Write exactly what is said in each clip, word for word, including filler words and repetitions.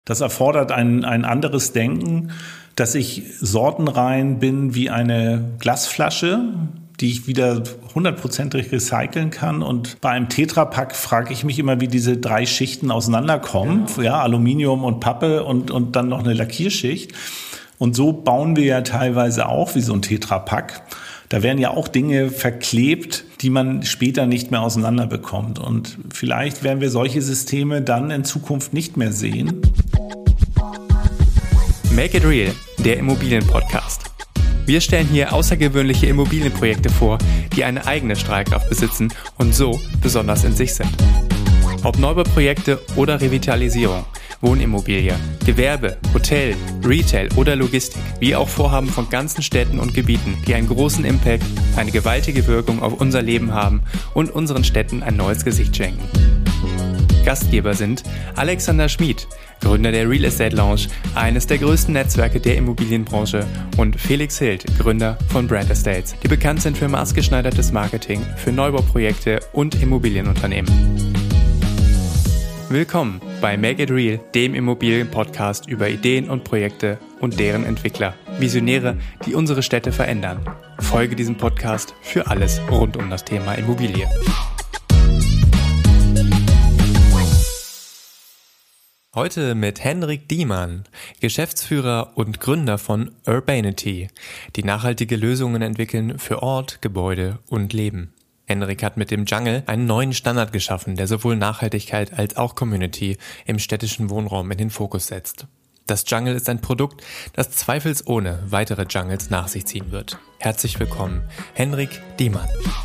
Das erfordert ein, ein anderes Denken, dass ich sortenrein bin wie eine Glasflasche, die ich wieder hundertprozentig recyceln kann. Und bei einem Tetrapack frage ich mich immer, wie diese drei Schichten auseinanderkommen. Genau. Ja, Aluminium und Pappe und, und dann noch eine Lackierschicht. Und so bauen wir ja teilweise auch wie so ein Tetrapack. Da werden ja auch Dinge verklebt, die man später nicht mehr auseinanderbekommt. Und vielleicht werden wir solche Systeme dann in Zukunft nicht mehr sehen. Make it real, der Immobilienpodcast. Wir stellen hier außergewöhnliche Immobilienprojekte vor, die eine eigene Strahlkraft besitzen und so besonders in sich sind. Ob Neubauprojekte oder Revitalisierung, Wohnimmobilie, Gewerbe, Hotel, Retail oder Logistik, wie auch Vorhaben von ganzen Städten und Gebieten, die einen großen Impact, eine gewaltige Wirkung auf unser Leben haben und unseren Städten ein neues Gesicht schenken. Gastgeber sind Alexander Schmid, Gründer der Real Estate Lounge, eines der größten Netzwerke der Immobilienbranche, und Felix Hild, Gründer von Brand Estates, die bekannt sind für maßgeschneidertes Marketing für Neubauprojekte und Immobilienunternehmen. Willkommen bei Make It Real, dem Immobilienpodcast über Ideen und Projekte und deren Entwickler, Visionäre, die unsere Städte verändern. Folge diesem Podcast für alles rund um das Thema Immobilie. Heute mit Henrik Diemann, Geschäftsführer und Gründer von Urbanity, die nachhaltige Lösungen entwickeln für Ort, Gebäude und Leben. Henrik hat mit dem Jungle einen neuen Standard geschaffen, der sowohl Nachhaltigkeit als auch Community im städtischen Wohnraum in den Fokus setzt. Das Jungle ist ein Produkt, das zweifelsohne weitere Jungles nach sich ziehen wird. Herzlich willkommen, Henrik Diemann.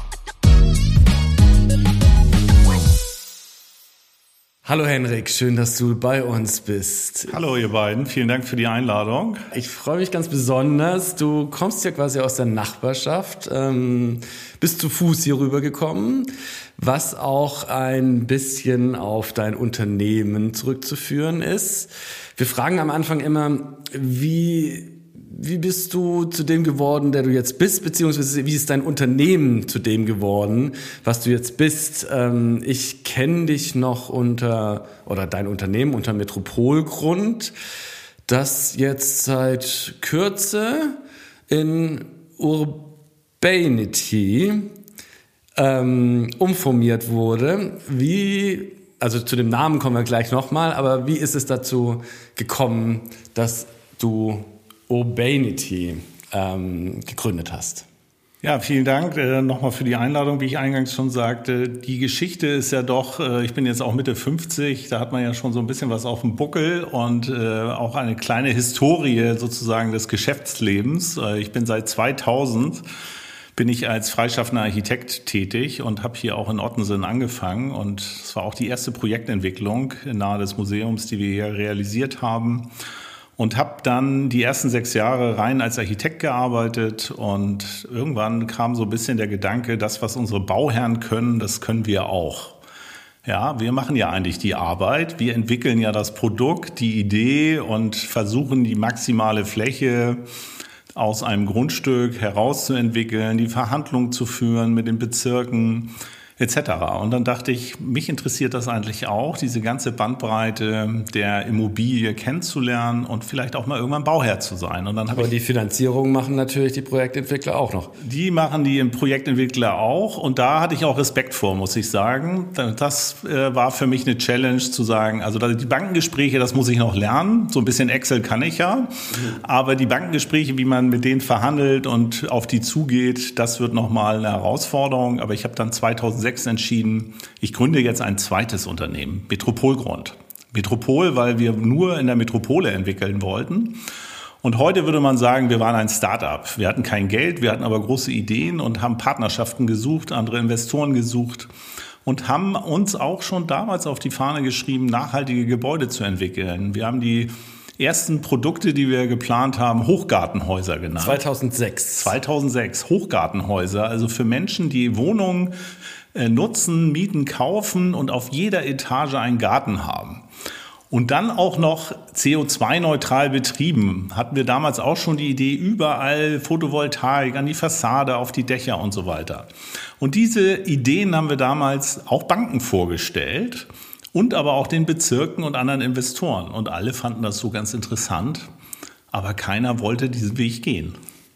Hallo Henrik, schön, dass du bei uns bist. Hallo ihr beiden, vielen Dank für die Einladung. Ich freue mich ganz besonders. Du kommst ja quasi aus der Nachbarschaft, ähm, bist zu Fuß hier rübergekommen, was auch ein bisschen auf dein Unternehmen zurückzuführen ist. Wir fragen am Anfang immer, wie... Wie bist du zu dem geworden, der du jetzt bist, beziehungsweise wie ist dein Unternehmen zu dem geworden, was du jetzt bist? Ähm, ich kenne dich noch unter, oder dein Unternehmen unter Metropolgrund, das jetzt seit Kürze in Urbanity ähm, umformiert wurde. Wie, also zu dem Namen kommen wir gleich nochmal, aber wie ist es dazu gekommen, dass du Urbanity ähm, gegründet hast? Ja, vielen Dank äh, nochmal für die Einladung. Wie ich eingangs schon sagte, die Geschichte ist ja doch, äh, ich bin jetzt auch Mitte fünfzig, da hat man ja schon so ein bisschen was auf dem Buckel und äh, auch eine kleine Historie sozusagen des Geschäftslebens. Äh, ich bin seit zweitausend bin ich als freischaffender Architekt tätig und habe hier auch in Ottensen angefangen. Und es war auch die erste Projektentwicklung nahe des Museums, die wir hier realisiert haben. Und habe dann die ersten sechs Jahre rein als Architekt gearbeitet und irgendwann kam so ein bisschen der Gedanke, das, was unsere Bauherren können, das können wir auch. Ja, wir machen ja eigentlich die Arbeit, wir entwickeln ja das Produkt, die Idee und versuchen die maximale Fläche aus einem Grundstück herauszuentwickeln, die Verhandlungen zu führen mit den Bezirken et cetera. Und dann dachte ich, mich interessiert das eigentlich auch, diese ganze Bandbreite der Immobilie kennenzulernen und vielleicht auch mal irgendwann Bauherr zu sein. Und dann habe Aber die Finanzierung machen natürlich die Projektentwickler auch noch. Die machen die Projektentwickler auch und da hatte ich auch Respekt vor, muss ich sagen. Das äh, war für mich eine Challenge zu sagen, also die Bankengespräche, das muss ich noch lernen. So ein bisschen Excel kann ich ja, mhm. aber die Bankengespräche, wie man mit denen verhandelt und auf die zugeht, das wird nochmal eine Herausforderung. Aber ich habe dann zweitausendsechs entschieden, ich gründe jetzt ein zweites Unternehmen, Metropolgrund. Metropol, weil wir nur in der Metropole entwickeln wollten. Und heute würde man sagen, wir waren ein Start-up. Wir hatten kein Geld, wir hatten aber große Ideen und haben Partnerschaften gesucht, andere Investoren gesucht und haben uns auch schon damals auf die Fahne geschrieben, nachhaltige Gebäude zu entwickeln. Wir haben die ersten Produkte, die wir geplant haben, Hochgartenhäuser genannt. zweitausendsechs. zweitausendsechs, Hochgartenhäuser, also für Menschen, die Wohnungen äh, nutzen, mieten, kaufen und auf jeder Etage einen Garten haben. Und dann auch noch C O zwei neutral betrieben. Hatten wir damals auch schon die Idee, überall Photovoltaik an die Fassade, auf die Dächer und so weiter. Und diese Ideen haben wir damals auch Banken vorgestellt. und aber auch den Bezirken und anderen Investoren. Und alle fanden das so ganz interessant, aber keiner wollte diesen Weg gehen.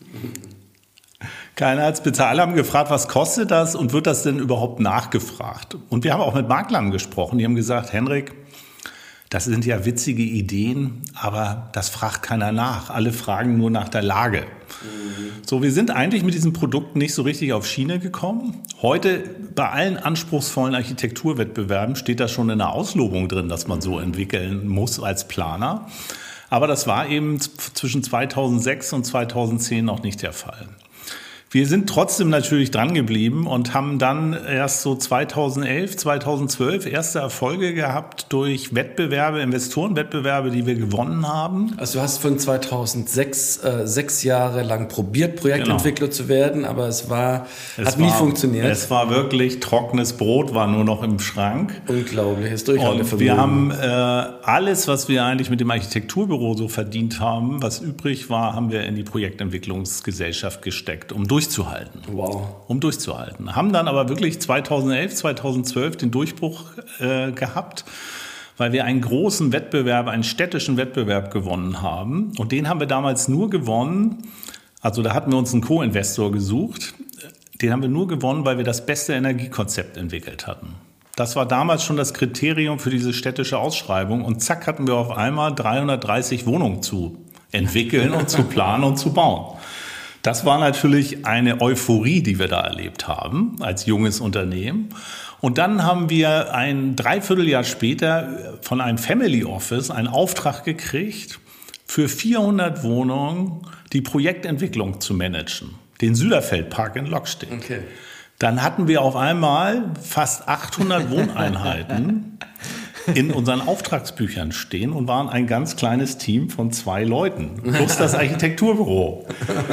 Keiner hat es bezahlt. Alle haben gefragt, was kostet das und wird das denn überhaupt nachgefragt? Und wir haben auch mit Maklern gesprochen, die haben gesagt, Henrik, das sind ja witzige Ideen, aber das fragt keiner nach. Alle fragen nur nach der Lage. Mhm. So, wir sind eigentlich mit diesem Produkt nicht so richtig auf Schiene gekommen. Heute bei allen anspruchsvollen Architekturwettbewerben steht da schon in der Auslobung drin, dass man so entwickeln muss als Planer. Aber das war eben zwischen zweitausendsechs und zweitausendzehn noch nicht der Fall. Wir sind trotzdem natürlich dran geblieben und haben dann erst so zweitausendelf, zweitausendzwölf erste Erfolge gehabt durch Wettbewerbe, Investorenwettbewerbe, die wir gewonnen haben. Also du hast von zweitausendsechs äh, sechs Jahre lang probiert, Projektentwickler genau. zu werden, aber es war es hat war, nie funktioniert. Es war wirklich trockenes Brot, war nur noch im Schrank. Unglaubliches Durchhaltevermögen. Und wir haben äh, alles, was wir eigentlich mit dem Architekturbüro so verdient haben, was übrig war, haben wir in die Projektentwicklungsgesellschaft gesteckt, um durch durchzuhalten. Wow. Um durchzuhalten. Haben dann aber wirklich zweitausendelf, zweitausendzwölf den Durchbruch äh, gehabt, weil wir einen großen Wettbewerb, einen städtischen Wettbewerb gewonnen haben. Und den haben wir damals nur gewonnen, also da hatten wir uns einen Co-Investor gesucht, den haben wir nur gewonnen, weil wir das beste Energiekonzept entwickelt hatten. Das war damals schon das Kriterium für diese städtische Ausschreibung und zack hatten wir auf einmal dreihundertdreißig Wohnungen zu entwickeln und zu planen und zu bauen. Das war natürlich eine Euphorie, die wir da erlebt haben als junges Unternehmen. Und dann haben wir ein Dreivierteljahr später von einem Family Office einen Auftrag gekriegt, für vierhundert Wohnungen die Projektentwicklung zu managen. Den Süderfeldpark in Lockstedt. Okay. Dann hatten wir auf einmal fast achthundert Wohneinheiten in unseren Auftragsbüchern stehen und waren ein ganz kleines Team von zwei Leuten, plus das Architekturbüro.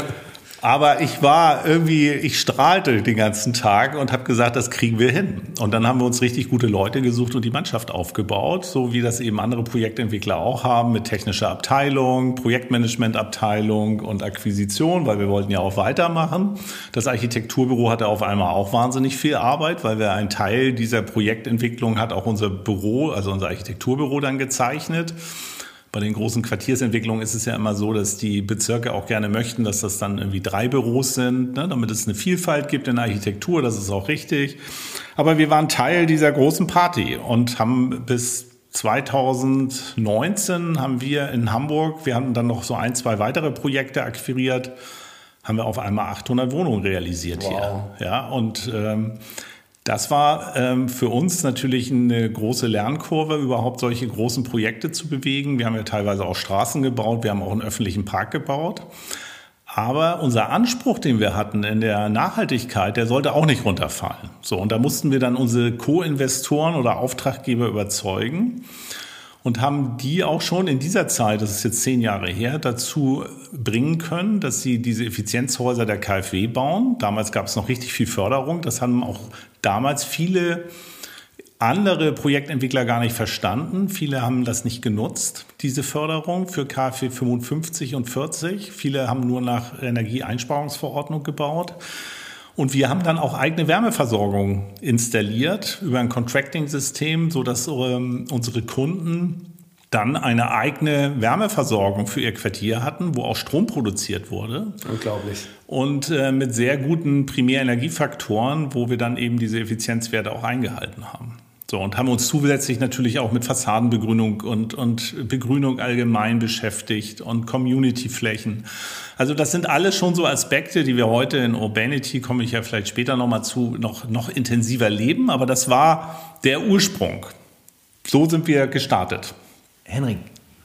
Aber ich war irgendwie, ich strahlte den ganzen Tag und habe gesagt, das kriegen wir hin. Und dann haben wir uns richtig gute Leute gesucht und die Mannschaft aufgebaut, so wie das eben andere Projektentwickler auch haben, mit technischer Abteilung, Projektmanagementabteilung und Akquisition, weil wir wollten ja auch weitermachen. Das Architekturbüro hatte auf einmal auch wahnsinnig viel Arbeit, weil wir einen Teil dieser Projektentwicklung hat auch unser Büro, also unser Architekturbüro dann gezeichnet. Bei den großen Quartiersentwicklungen ist es ja immer so, dass die Bezirke auch gerne möchten, dass das dann irgendwie drei Büros sind, ne, damit es eine Vielfalt gibt in der Architektur, das ist auch richtig. Aber wir waren Teil dieser großen Party und haben bis zweitausendneunzehn haben wir in Hamburg, wir hatten dann noch so ein, zwei weitere Projekte akquiriert, haben wir auf einmal achthundert Wohnungen realisiert wow. hier. Ja, und ähm, das war ähm, für uns natürlich eine große Lernkurve, überhaupt solche großen Projekte zu bewegen. Wir haben ja teilweise auch Straßen gebaut, wir haben auch einen öffentlichen Park gebaut. Aber unser Anspruch, den wir hatten in der Nachhaltigkeit, der sollte auch nicht runterfallen. So, und da mussten wir dann unsere Co-Investoren oder Auftraggeber überzeugen und haben die auch schon in dieser Zeit, das ist jetzt zehn Jahre her, dazu bringen können, dass sie diese Effizienzhäuser der KfW bauen. Damals gab es noch richtig viel Förderung. Das haben auch damals viele andere Projektentwickler gar nicht verstanden. Viele haben das nicht genutzt, diese Förderung für KfW fünfundfünfzig und vierzig. Viele haben nur nach Energieeinsparungsverordnung gebaut. Und wir haben dann auch eigene Wärmeversorgung installiert über ein Contracting-System, sodass ähm, unsere Kunden dann eine eigene Wärmeversorgung für ihr Quartier hatten, wo auch Strom produziert wurde. Unglaublich. Und äh, mit sehr guten Primärenergiefaktoren, wo wir dann eben diese Effizienzwerte auch eingehalten haben. So, und haben uns zusätzlich natürlich auch mit Fassadenbegrünung und, und Begrünung allgemein beschäftigt und Community-Flächen. Also das sind alles schon so Aspekte, die wir heute in Urbanity, komme ich ja vielleicht später nochmal zu, noch, noch intensiver leben. Aber das war der Ursprung. So sind wir gestartet. Henrik,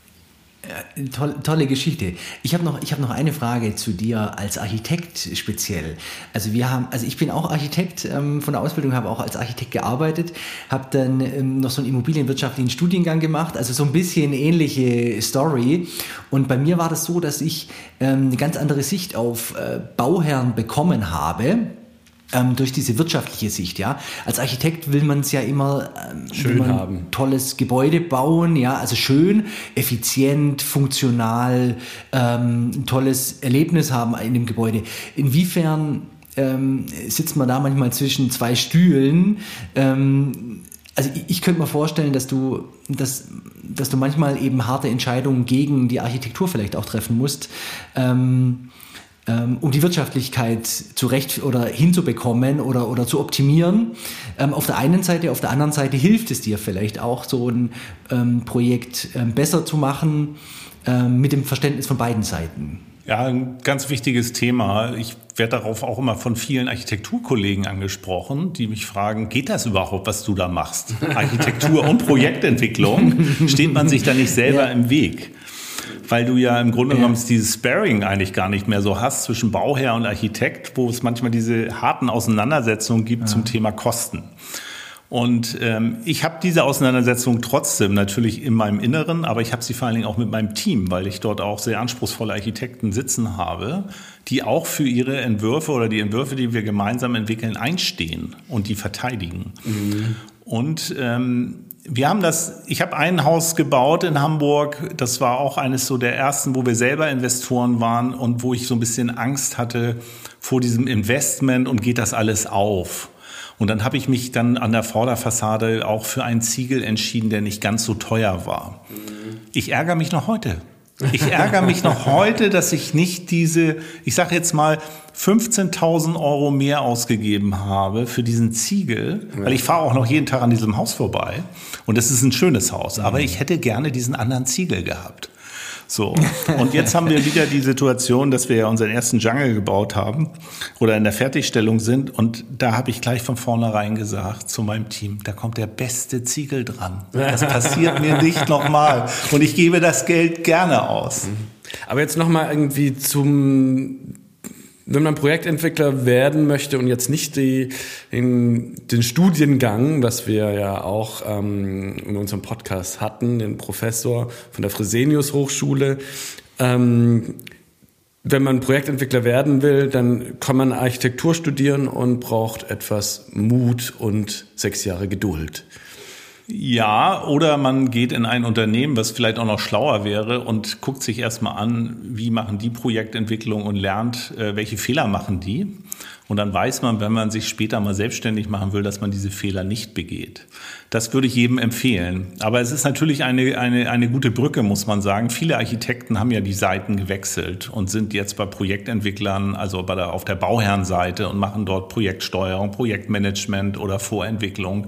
äh, toll, tolle Geschichte. Ich habe noch, ich habe noch eine Frage zu dir als Architekt speziell. Also wir haben, also ich bin auch Architekt ähm, von der Ausbildung, habe auch als Architekt gearbeitet, habe dann ähm, noch so einen immobilienwirtschaftlichen Studiengang gemacht, also so ein bisschen ähnliche Story. Und bei mir war das so, dass ich ähm, eine ganz andere Sicht auf äh, Bauherren bekommen habe. Ähm, durch diese wirtschaftliche Sicht, ja. Als Architekt will man es ja immer ähm, schön man haben. Tolles Gebäude bauen, ja, also schön, effizient, funktional, ähm, ein tolles Erlebnis haben in dem Gebäude. Inwiefern ähm, sitzt man da manchmal zwischen zwei Stühlen? Ähm, also ich, ich könnte mir vorstellen, dass du, dass, dass du manchmal eben harte Entscheidungen gegen die Architektur vielleicht auch treffen musst, ähm, ähm, um die Wirtschaftlichkeit zurecht oder hinzubekommen oder, oder zu optimieren. Ähm, auf der einen Seite, auf der anderen Seite hilft es dir vielleicht auch, so ein ähm, Projekt ähm, besser zu machen, ähm, mit dem Verständnis von beiden Seiten. Ja, ein ganz wichtiges Thema. Ich werde darauf auch immer von vielen Architekturkollegen angesprochen, die mich fragen, geht das überhaupt, was du da machst? Architektur und Projektentwicklung, steht man sich da nicht selber ja. im Weg? Weil du ja im Grunde genommen ja. dieses Sparring eigentlich gar nicht mehr so hast zwischen Bauherr und Architekt, wo es manchmal diese harten Auseinandersetzungen gibt ja. zum Thema Kosten. Und ähm, ich habe diese Auseinandersetzung trotzdem natürlich in meinem Inneren, aber ich habe sie vor allen Dingen auch mit meinem Team, weil ich dort auch sehr anspruchsvolle Architekten sitzen habe, die auch für ihre Entwürfe oder die Entwürfe, die wir gemeinsam entwickeln, einstehen und die verteidigen. Mhm. Und ähm, wir haben das, ich habe ein Haus gebaut in Hamburg, das war auch eines so der ersten, wo wir selber Investoren waren und wo ich so ein bisschen Angst hatte vor diesem Investment und geht das alles auf? Und dann habe ich mich dann an der Vorderfassade auch für einen Ziegel entschieden, der nicht ganz so teuer war. Ich ärgere mich noch heute. Ich ärgere mich noch heute, dass ich nicht diese, ich sage jetzt mal, fünfzehntausend Euro mehr ausgegeben habe für diesen Ziegel, weil ich fahre auch noch jeden Tag an diesem Haus vorbei. Und es ist ein schönes Haus, aber ich hätte gerne diesen anderen Ziegel gehabt. So. Und jetzt haben wir wieder die Situation, dass wir ja unseren ersten Jungle gebaut haben oder in der Fertigstellung sind. Und da habe ich gleich von vornherein gesagt zu meinem Team, da kommt der beste Ziegel dran. Das passiert mir nicht nochmal. Und ich gebe das Geld gerne aus. Aber jetzt nochmal irgendwie zum... Wenn man Projektentwickler werden möchte und jetzt nicht die, den, den Studiengang, was wir ja auch ähm, in unserem Podcast hatten, den Professor von der Fresenius Hochschule, ähm, wenn man Projektentwickler werden will, dann kann man Architektur studieren und braucht etwas Mut und sechs Jahre Geduld. Ja, oder man geht in ein Unternehmen, was vielleicht auch noch schlauer wäre und guckt sich erstmal an, wie machen die Projektentwicklung und lernt, äh, welche Fehler machen die. Und dann weiß man, wenn man sich später mal selbstständig machen will, dass man diese Fehler nicht begeht. Das würde ich jedem empfehlen. Aber es ist natürlich eine, eine, eine gute Brücke, muss man sagen. Viele Architekten haben ja die Seiten gewechselt und sind jetzt bei Projektentwicklern, also bei der, auf der Bauherrenseite und machen dort Projektsteuerung, Projektmanagement oder Vorentwicklung.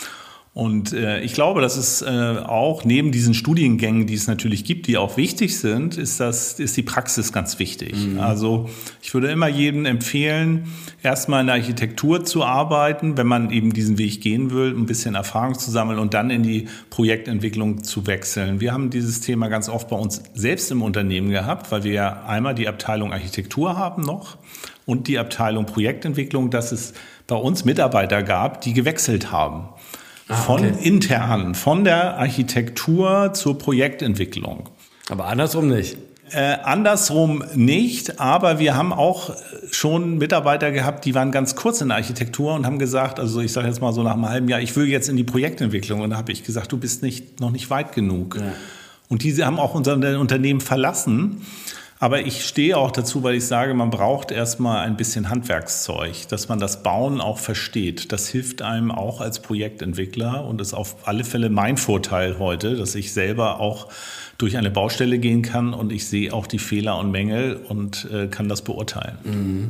Und äh, ich glaube, dass es äh, auch neben diesen Studiengängen, die es natürlich gibt, die auch wichtig sind, ist das ist die Praxis ganz wichtig. Mhm. Also ich würde immer jedem empfehlen, erstmal in der Architektur zu arbeiten, wenn man eben diesen Weg gehen will, ein bisschen Erfahrung zu sammeln und dann in die Projektentwicklung zu wechseln. Wir haben dieses Thema ganz oft bei uns selbst im Unternehmen gehabt, weil wir ja einmal die Abteilung Architektur haben noch und die Abteilung Projektentwicklung, dass es bei uns Mitarbeiter gab, die gewechselt haben. Von ah, okay. intern, von der Architektur zur Projektentwicklung. Aber andersrum nicht. Äh, andersrum nicht, aber wir haben auch schon Mitarbeiter gehabt, die waren ganz kurz in der Architektur und haben gesagt, also ich sage jetzt mal so nach einem halben Jahr, ich will jetzt in die Projektentwicklung. Und da habe ich gesagt, du bist nicht, noch nicht weit genug. Ja. Und diese haben auch unser Unternehmen verlassen. Aber ich stehe auch dazu, weil ich sage, man braucht erstmal ein bisschen Handwerkszeug, dass man das Bauen auch versteht. Das hilft einem auch als Projektentwickler und ist auf alle Fälle mein Vorteil heute, dass ich selber auch durch eine Baustelle gehen kann und ich sehe auch die Fehler und Mängel und äh, kann das beurteilen. Mhm.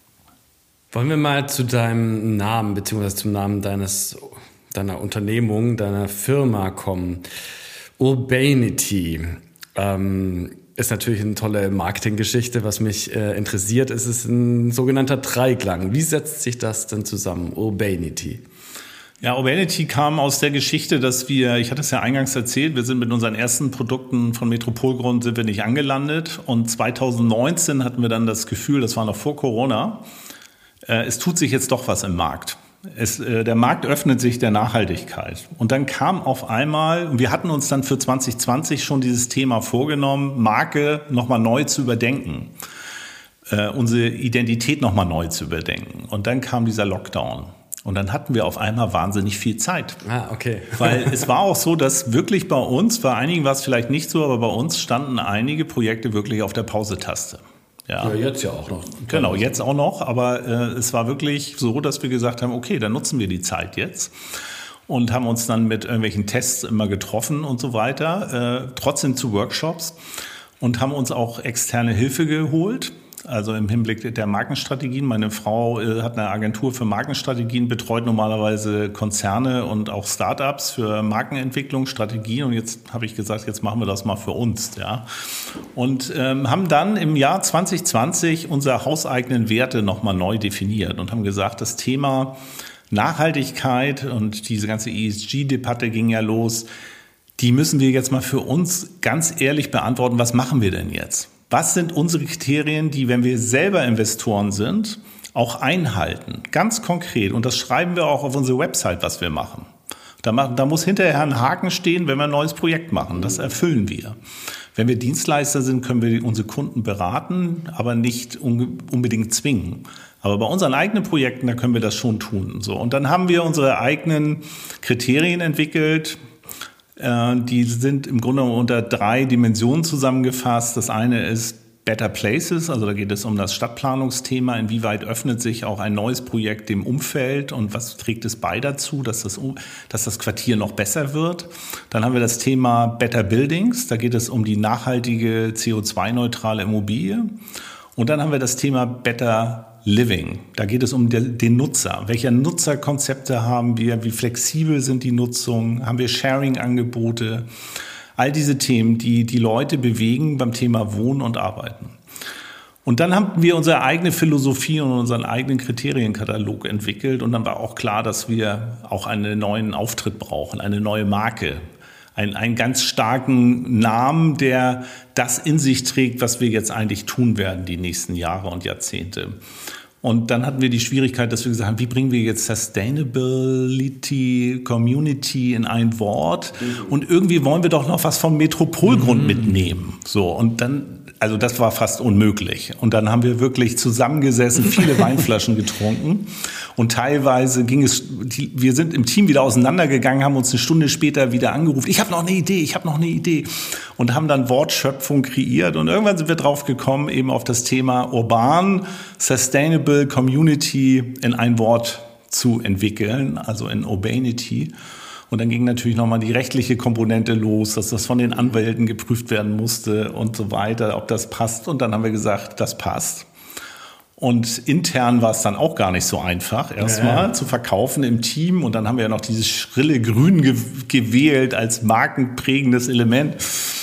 Wollen wir mal zu deinem Namen beziehungsweise zum Namen deines, deiner Unternehmung, deiner Firma kommen? Urbanity. Ähm, ist natürlich eine tolle Marketinggeschichte. Was mich äh, interessiert, ist es ein sogenannter Dreiklang. Wie setzt sich das denn zusammen? Urbanity. Ja, Urbanity kam aus der Geschichte, dass wir, ich hatte es ja eingangs erzählt, wir sind mit unseren ersten Produkten von Metropolgrund sind wir nicht angelandet und zwanzig neunzehn hatten wir dann das Gefühl, das war noch vor Corona, äh, es tut sich jetzt doch was im Markt. Es, äh, der Markt öffnet sich der Nachhaltigkeit. Und dann kam auf einmal, und wir hatten uns dann für zwanzig zwanzig schon dieses Thema vorgenommen, Marke nochmal neu zu überdenken, äh, unsere Identität nochmal neu zu überdenken. Und dann kam dieser Lockdown. Und dann hatten wir auf einmal wahnsinnig viel Zeit. Ah, okay. Weil es war auch so, dass wirklich bei uns, bei einigen war es vielleicht nicht so, aber bei uns standen einige Projekte wirklich auf der Pause-Taste. Ja. ja, jetzt ja auch noch. Genau, jetzt auch noch. Aber äh, es war wirklich so, dass wir gesagt haben, okay, dann nutzen wir die Zeit jetzt. und haben uns dann mit irgendwelchen Tests immer getroffen und so weiter, äh, trotzdem zu Workshops und haben uns auch externe Hilfe geholt. Also im Hinblick der Markenstrategien. Meine Frau äh, hat eine Agentur für Markenstrategien, betreut normalerweise Konzerne und auch Startups für Markenentwicklung, Strategien. Und jetzt habe ich gesagt, jetzt machen wir das mal für uns. Ja. Und ähm, haben dann im Jahr zwanzig zwanzig unsere hauseigenen Werte nochmal neu definiert und haben gesagt, das Thema Nachhaltigkeit und diese ganze E S G-Debatte ging ja los, die müssen wir jetzt mal für uns ganz ehrlich beantworten. Was machen wir denn jetzt? Was sind unsere Kriterien, die, wenn wir selber Investoren sind, auch einhalten? Ganz konkret. Und das schreiben wir auch auf unsere Website, was wir machen. Da, da muss hinterher ein Haken stehen, wenn wir ein neues Projekt machen. Das erfüllen wir. Wenn wir Dienstleister sind, können wir unsere Kunden beraten, aber nicht unbedingt zwingen. Aber bei unseren eigenen Projekten, da können wir das schon tun. So. Und dann haben wir unsere eigenen Kriterien entwickelt. Die sind im Grunde unter drei Dimensionen zusammengefasst. Das eine ist Better Places, also da geht es um das Stadtplanungsthema. Inwieweit öffnet sich auch ein neues Projekt dem Umfeld und was trägt es bei dazu, dass das, dass das Quartier noch besser wird? Dann haben wir das Thema Better Buildings, da geht es um die nachhaltige C O zwei neutrale Immobilie. Und dann haben wir das Thema Better Living. Da geht es um den Nutzer. Welche Nutzerkonzepte haben wir? Wie flexibel sind die Nutzungen? Haben wir Sharing-Angebote? All diese Themen, die die Leute bewegen beim Thema Wohnen und Arbeiten. Und dann haben wir unsere eigene Philosophie und unseren eigenen Kriterienkatalog entwickelt. Und dann war auch klar, dass wir auch einen neuen Auftritt brauchen, eine neue Marke. Einen, einen ganz starken Namen, der das in sich trägt, was wir jetzt eigentlich tun werden die nächsten Jahre und Jahrzehnte. Und dann hatten wir die Schwierigkeit, dass wir gesagt haben, wie bringen wir jetzt Sustainability, Community in ein Wort? Und irgendwie wollen wir doch noch was vom Metropolgrund mhm. mitnehmen. So, und dann, also das war fast unmöglich. Und dann haben wir wirklich zusammengesessen, viele Weinflaschen getrunken. Und teilweise ging es, die, wir sind im Team wieder auseinandergegangen, haben uns eine Stunde später wieder angerufen. Ich habe noch eine Idee, ich habe noch eine Idee. Und haben dann Wortschöpfung kreiert. Und irgendwann sind wir drauf gekommen, eben auf das Thema urban, sustainable, community in ein Wort zu entwickeln, also in Urbanity. Und dann ging natürlich nochmal die rechtliche Komponente los, dass das von den Anwälten geprüft werden musste und so weiter, ob das passt. Und dann haben wir gesagt, das passt. Und intern war es dann auch gar nicht so einfach, erstmal ja. zu verkaufen im Team. Und dann haben wir ja noch dieses schrille Grün ge- gewählt als markenprägendes Element.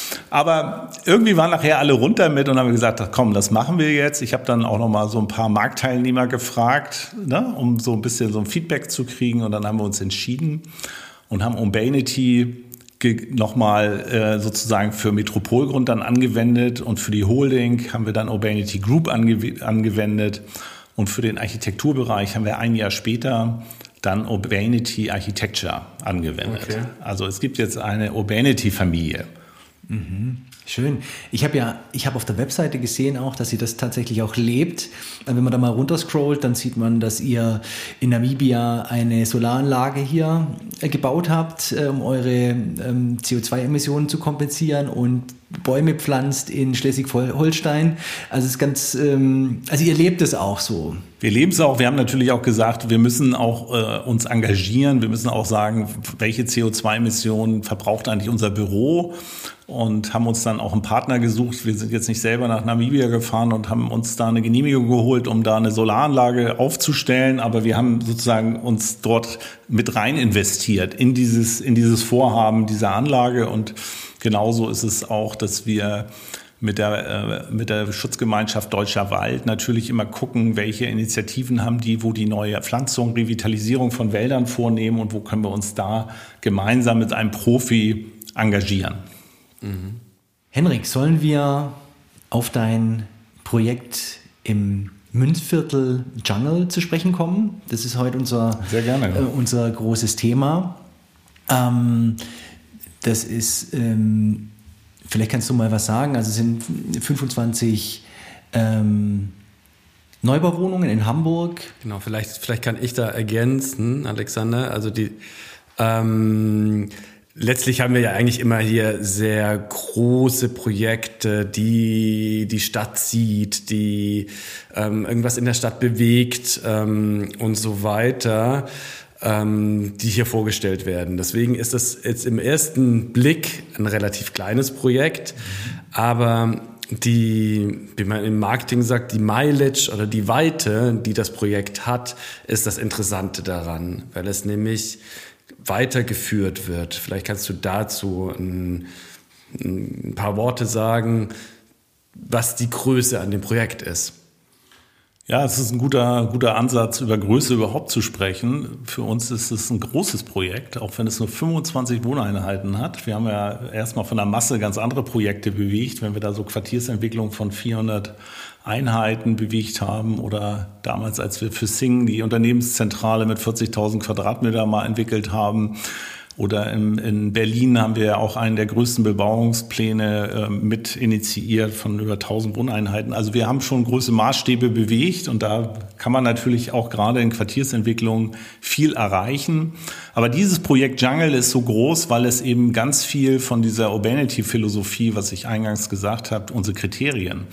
Aber irgendwie waren nachher alle runter mit und haben gesagt, komm, das machen wir jetzt. Ich habe dann auch noch mal so ein paar Marktteilnehmer gefragt, ne, um so ein bisschen so ein Feedback zu kriegen. Und dann haben wir uns entschieden und haben Urbanity nochmal äh, sozusagen für Metropolgrund dann angewendet und für die Holding haben wir dann Urbanity Group ange- angewendet und für den Architekturbereich haben wir ein Jahr später dann Urbanity Architecture angewendet. Okay. Also es gibt jetzt eine Urbanity-Familie. Mhm. Schön. Ich habe ja, ich habe auf der Webseite gesehen auch, dass ihr das tatsächlich auch lebt. Wenn man da mal runterscrollt, dann sieht man, dass ihr in Namibia eine Solaranlage hier gebaut habt, um eure ähm, C O zwei Emissionen zu kompensieren und Bäume pflanzt in Schleswig-Holstein. Also es ist ganz, ähm, also ihr lebt es auch so. Wir leben es auch. Wir haben natürlich auch gesagt, wir müssen auch äh, uns engagieren. Wir müssen auch sagen, welche C O zwei Emissionen verbraucht eigentlich unser Büro und haben uns dann auch einen Partner gesucht. Wir sind jetzt nicht selber nach Namibia gefahren und haben uns da eine Genehmigung geholt, um da eine Solaranlage aufzustellen. Aber wir haben sozusagen uns dort mit rein investiert in dieses, in dieses Vorhaben dieser Anlage. Und genauso ist es auch, dass wir mit der, äh, mit der Schutzgemeinschaft Deutscher Wald natürlich immer gucken, welche Initiativen haben die, wo die neue Pflanzung, Revitalisierung von Wäldern vornehmen und wo können wir uns da gemeinsam mit einem Profi engagieren. Mhm. Henrik, sollen wir auf dein Projekt im Münzviertel Jungle zu sprechen kommen? Das ist heute unser, Sehr gerne. Äh, unser großes Thema. Ähm, das ist, ähm, vielleicht kannst du mal was sagen, also es sind fünfundzwanzig ähm, Neubauwohnungen in Hamburg. Genau, vielleicht, vielleicht kann ich da ergänzen, Alexander, also die ähm, letztlich haben wir ja eigentlich immer hier sehr große Projekte, die die Stadt sieht, die ähm, irgendwas in der Stadt bewegt ähm, und so weiter. ähm, die hier vorgestellt werden. Deswegen ist das jetzt im ersten Blick ein relativ kleines Projekt, aber die, wie man im Marketing sagt, die Mileage oder die Weite, die das Projekt hat, ist das Interessante daran, weil es nämlich weitergeführt wird. Vielleicht kannst du dazu ein, ein paar Worte sagen, was die Größe an dem Projekt ist. Ja, es ist ein guter, guter Ansatz, über Größe überhaupt zu sprechen. Für uns ist es ein großes Projekt, auch wenn es nur fünfundzwanzig Wohneinheiten hat. Wir haben ja erstmal von der Masse ganz andere Projekte bewegt, wenn wir da so Quartiersentwicklung von vierhundert Einheiten bewegt haben oder damals, als wir für Sing die Unternehmenszentrale mit vierzigtausend Quadratmeter mal entwickelt haben. Oder in, in Berlin haben wir ja auch einen der größten Bebauungspläne äh, mit initiiert von über tausend Wohneinheiten. Also wir haben schon große Maßstäbe bewegt und da kann man natürlich auch gerade in Quartiersentwicklung viel erreichen. Aber dieses Projekt Jungle ist so groß, weil es eben ganz viel von dieser Urbanity-Philosophie, was ich eingangs gesagt habe, unsere Kriterien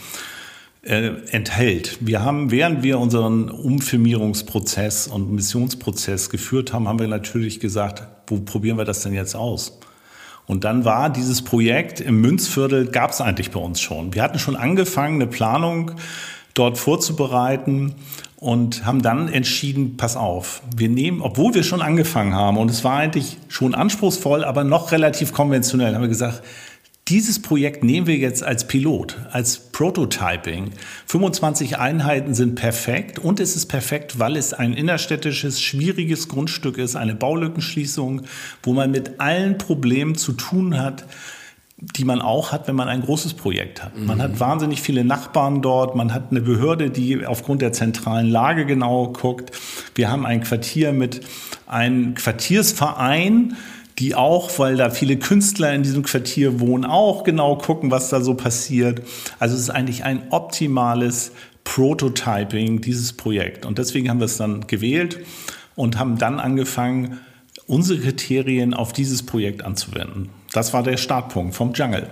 enthält. Wir haben, während wir unseren Umfirmierungsprozess und Missionsprozess geführt haben, haben wir natürlich gesagt, wo probieren wir das denn jetzt aus? Und dann war dieses Projekt im Münzviertel, gab es eigentlich bei uns schon. Wir hatten schon angefangen, eine Planung dort vorzubereiten und haben dann entschieden, pass auf, wir nehmen, obwohl wir schon angefangen haben und es war eigentlich schon anspruchsvoll, aber noch relativ konventionell, haben wir gesagt, dieses Projekt nehmen wir jetzt als Pilot, als Prototyping. fünfundzwanzig Einheiten sind perfekt und es ist perfekt, weil es ein innerstädtisches, schwieriges Grundstück ist, eine Baulückenschließung, wo man mit allen Problemen zu tun hat, die man auch hat, wenn man ein großes Projekt hat. Man mhm. hat wahnsinnig viele Nachbarn dort, man hat eine Behörde, die aufgrund der zentralen Lage genau guckt. Wir haben ein Quartier mit einem Quartiersverein, die auch, weil da viele Künstler in diesem Quartier wohnen, auch genau gucken, was da so passiert. Also es ist eigentlich ein optimales Prototyping, dieses Projekt. Und deswegen haben wir es dann gewählt und haben dann angefangen, unsere Kriterien auf dieses Projekt anzuwenden. Das war der Startpunkt vom Jungle.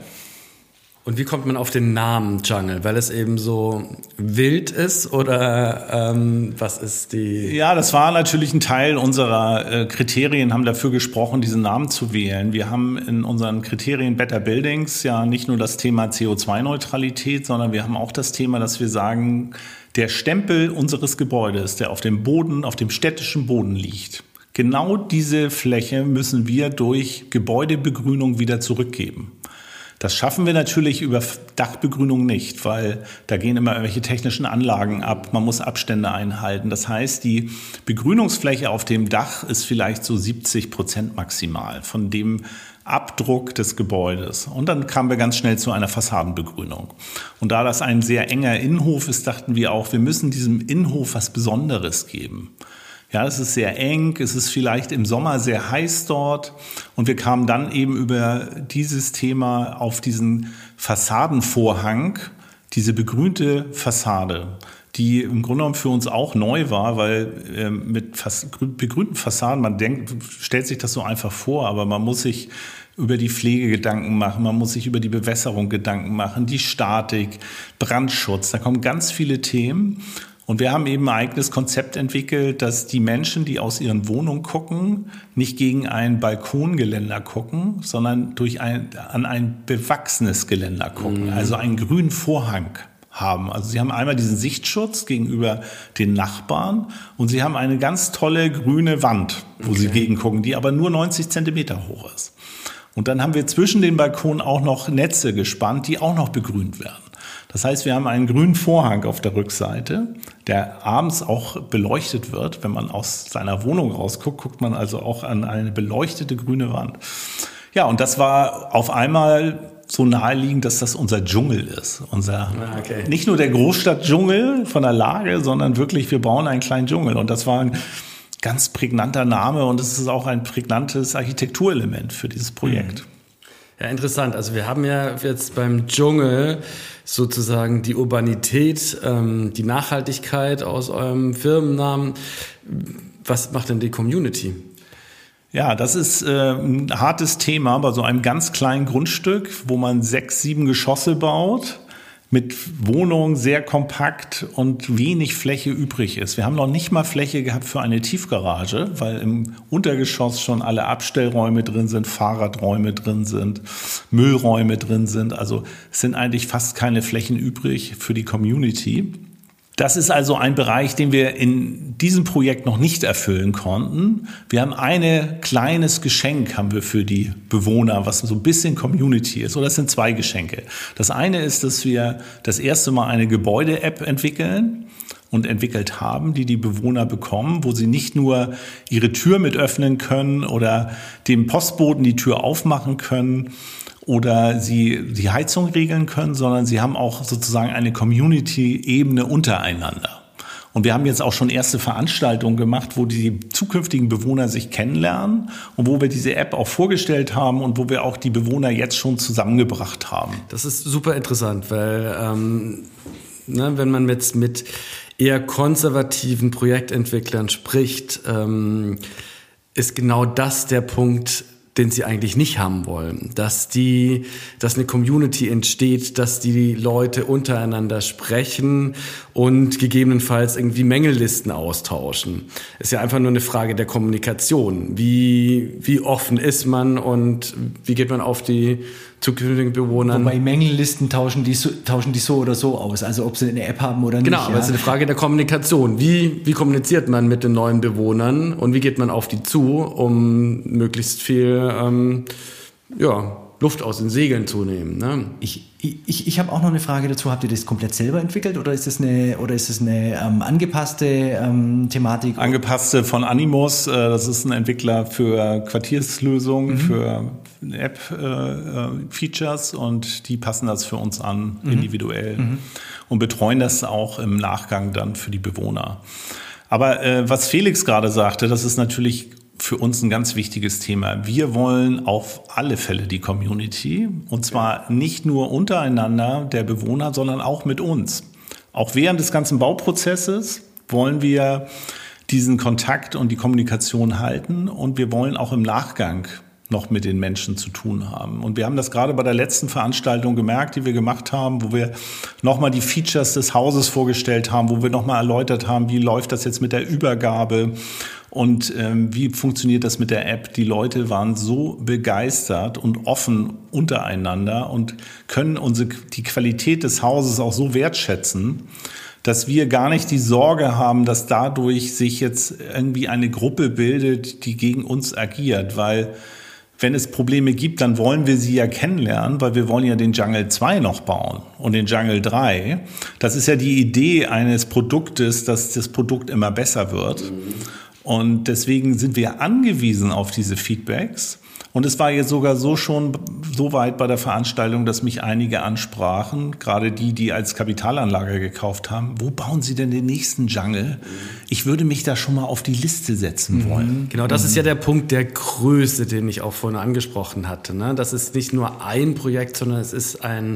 Und wie kommt man auf den Namen Jungle? Weil es eben so wild ist oder ähm, was ist die... Ja, das war natürlich ein Teil unserer äh, Kriterien, haben dafür gesprochen, diesen Namen zu wählen. Wir haben in unseren Kriterien Better Buildings ja nicht nur das Thema C O zwei Neutralität, sondern wir haben auch das Thema, dass wir sagen, der Stempel unseres Gebäudes, der auf dem Boden, auf dem städtischen Boden liegt, genau diese Fläche müssen wir durch Gebäudebegrünung wieder zurückgeben. Das schaffen wir natürlich über Dachbegrünung nicht, weil da gehen immer irgendwelche technischen Anlagen ab. Man muss Abstände einhalten. Das heißt, die Begrünungsfläche auf dem Dach ist vielleicht so siebzig Prozent maximal von dem Abdruck des Gebäudes. Und dann kamen wir ganz schnell zu einer Fassadenbegrünung. Und da das ein sehr enger Innenhof ist, dachten wir auch, wir müssen diesem Innenhof was Besonderes geben. Ja, es ist sehr eng, es ist vielleicht im Sommer sehr heiß dort und wir kamen dann eben über dieses Thema auf diesen Fassadenvorhang, diese begrünte Fassade, die im Grunde genommen für uns auch neu war, weil äh, mit fas- begrünten Fassaden, man denkt, stellt sich das so einfach vor, aber man muss sich über die Pflege Gedanken machen, man muss sich über die Bewässerung Gedanken machen, die Statik, Brandschutz, da kommen ganz viele Themen. Und wir haben eben ein eigenes Konzept entwickelt, dass die Menschen, die aus ihren Wohnungen gucken, nicht gegen ein Balkongeländer gucken, sondern durch ein, an ein bewachsenes Geländer gucken, mhm. also einen grünen Vorhang haben. Also sie haben einmal diesen Sichtschutz gegenüber den Nachbarn und sie haben eine ganz tolle grüne Wand, wo okay. sie gegengucken, die aber nur neunzig Zentimeter hoch ist. Und dann haben wir zwischen den Balkonen auch noch Netze gespannt, die auch noch begrünt werden. Das heißt, wir haben einen grünen Vorhang auf der Rückseite, der abends auch beleuchtet wird. Wenn man aus seiner Wohnung rausguckt, guckt man also auch an eine beleuchtete grüne Wand. Ja, und das war auf einmal so naheliegend, dass das unser Dschungel ist. Unser, okay. Nicht nur der Großstadtdschungel von der Lage, sondern wirklich, wir bauen einen kleinen Dschungel. Und das war ein ganz prägnanter Name und es ist auch ein prägnantes Architekturelement für dieses Projekt. Ja, interessant. Also wir haben ja jetzt beim Dschungel sozusagen die Urbanität, ähm, die Nachhaltigkeit aus eurem Firmennamen. Was macht denn die Community? Ja, das ist äh, ein hartes Thema bei so einem ganz kleinen Grundstück, wo man sechs, sieben Geschosse baut, mit Wohnungen sehr kompakt und wenig Fläche übrig ist. Wir haben noch nicht mal Fläche gehabt für eine Tiefgarage, weil im Untergeschoss schon alle Abstellräume drin sind, Fahrradräume drin sind, Müllräume drin sind. Also es sind eigentlich fast keine Flächen übrig für die Community. Das ist also ein Bereich, den wir in diesem Projekt noch nicht erfüllen konnten. Wir haben ein kleines Geschenk haben wir für die Bewohner, was so ein bisschen Community ist. Oder es sind zwei Geschenke. Das eine ist, dass wir das erste Mal eine Gebäude-App entwickeln und entwickelt haben, die die Bewohner bekommen, wo sie nicht nur ihre Tür mit öffnen können oder dem Postboten die Tür aufmachen können, oder sie die Heizung regeln können, sondern sie haben auch sozusagen eine Community-Ebene untereinander. Und wir haben jetzt auch schon erste Veranstaltungen gemacht, wo die zukünftigen Bewohner sich kennenlernen und wo wir diese App auch vorgestellt haben und wo wir auch die Bewohner jetzt schon zusammengebracht haben. Das ist super interessant, weil ähm, ne, wenn man jetzt mit eher konservativen Projektentwicklern spricht, ähm, ist genau das der Punkt, den sie eigentlich nicht haben wollen, dass die, dass eine Community entsteht, dass die Leute untereinander sprechen und gegebenenfalls irgendwie Mängellisten austauschen. Ist ja einfach nur eine Frage der Kommunikation. Wie, wie offen ist man und wie geht man auf die zukünftigen Bewohner? Wobei Mängellisten tauschen die, so, tauschen die so oder so aus, also ob sie eine App haben oder nicht. Genau, aber es ist eine Frage der Kommunikation. Wie, wie kommuniziert man mit den neuen Bewohnern und wie geht man auf die zu, um möglichst viel ähm, ja, Luft aus den Segeln zu nehmen. Ne? Ich, ich, ich habe auch noch eine Frage dazu. Habt ihr das komplett selber entwickelt oder ist das eine, oder ist das eine ähm, angepasste ähm, Thematik? Angepasste von Animus. Äh, das ist ein Entwickler für Quartierslösungen, mhm. für App-Features äh, und die passen das für uns an, mhm. individuell mhm. und betreuen das auch im Nachgang dann für die Bewohner. Aber äh, was Felix gerade sagte, das ist natürlich für uns ein ganz wichtiges Thema. Wir wollen auf alle Fälle die Community und zwar nicht nur untereinander der Bewohner, sondern auch mit uns. Auch während des ganzen Bauprozesses wollen wir diesen Kontakt und die Kommunikation halten und wir wollen auch im Nachgang noch mit den Menschen zu tun haben. Und wir haben das gerade bei der letzten Veranstaltung gemerkt, die wir gemacht haben, wo wir nochmal die Features des Hauses vorgestellt haben, wo wir nochmal erläutert haben, wie läuft das jetzt mit der Übergabe und ähm, wie funktioniert das mit der App. Die Leute waren so begeistert und offen untereinander und können unsere, die Qualität des Hauses auch so wertschätzen, dass wir gar nicht die Sorge haben, dass dadurch sich jetzt irgendwie eine Gruppe bildet, die gegen uns agiert, weil wenn es Probleme gibt, dann wollen wir sie ja kennenlernen, weil wir wollen ja den Jungle zwei noch bauen und den Jungle drei. Das ist ja die Idee eines Produktes, dass das Produkt immer besser wird. Und deswegen sind wir angewiesen auf diese Feedbacks. Und es war jetzt sogar so schon so weit bei der Veranstaltung, dass mich einige ansprachen, gerade die, die als Kapitalanlage gekauft haben. Wo bauen Sie denn den nächsten Jungle? Ich würde mich da schon mal auf die Liste setzen wollen. Genau, das ist ja der Punkt der Größe, den ich auch vorhin angesprochen hatte. Ne? Das ist nicht nur ein Projekt, sondern es ist ein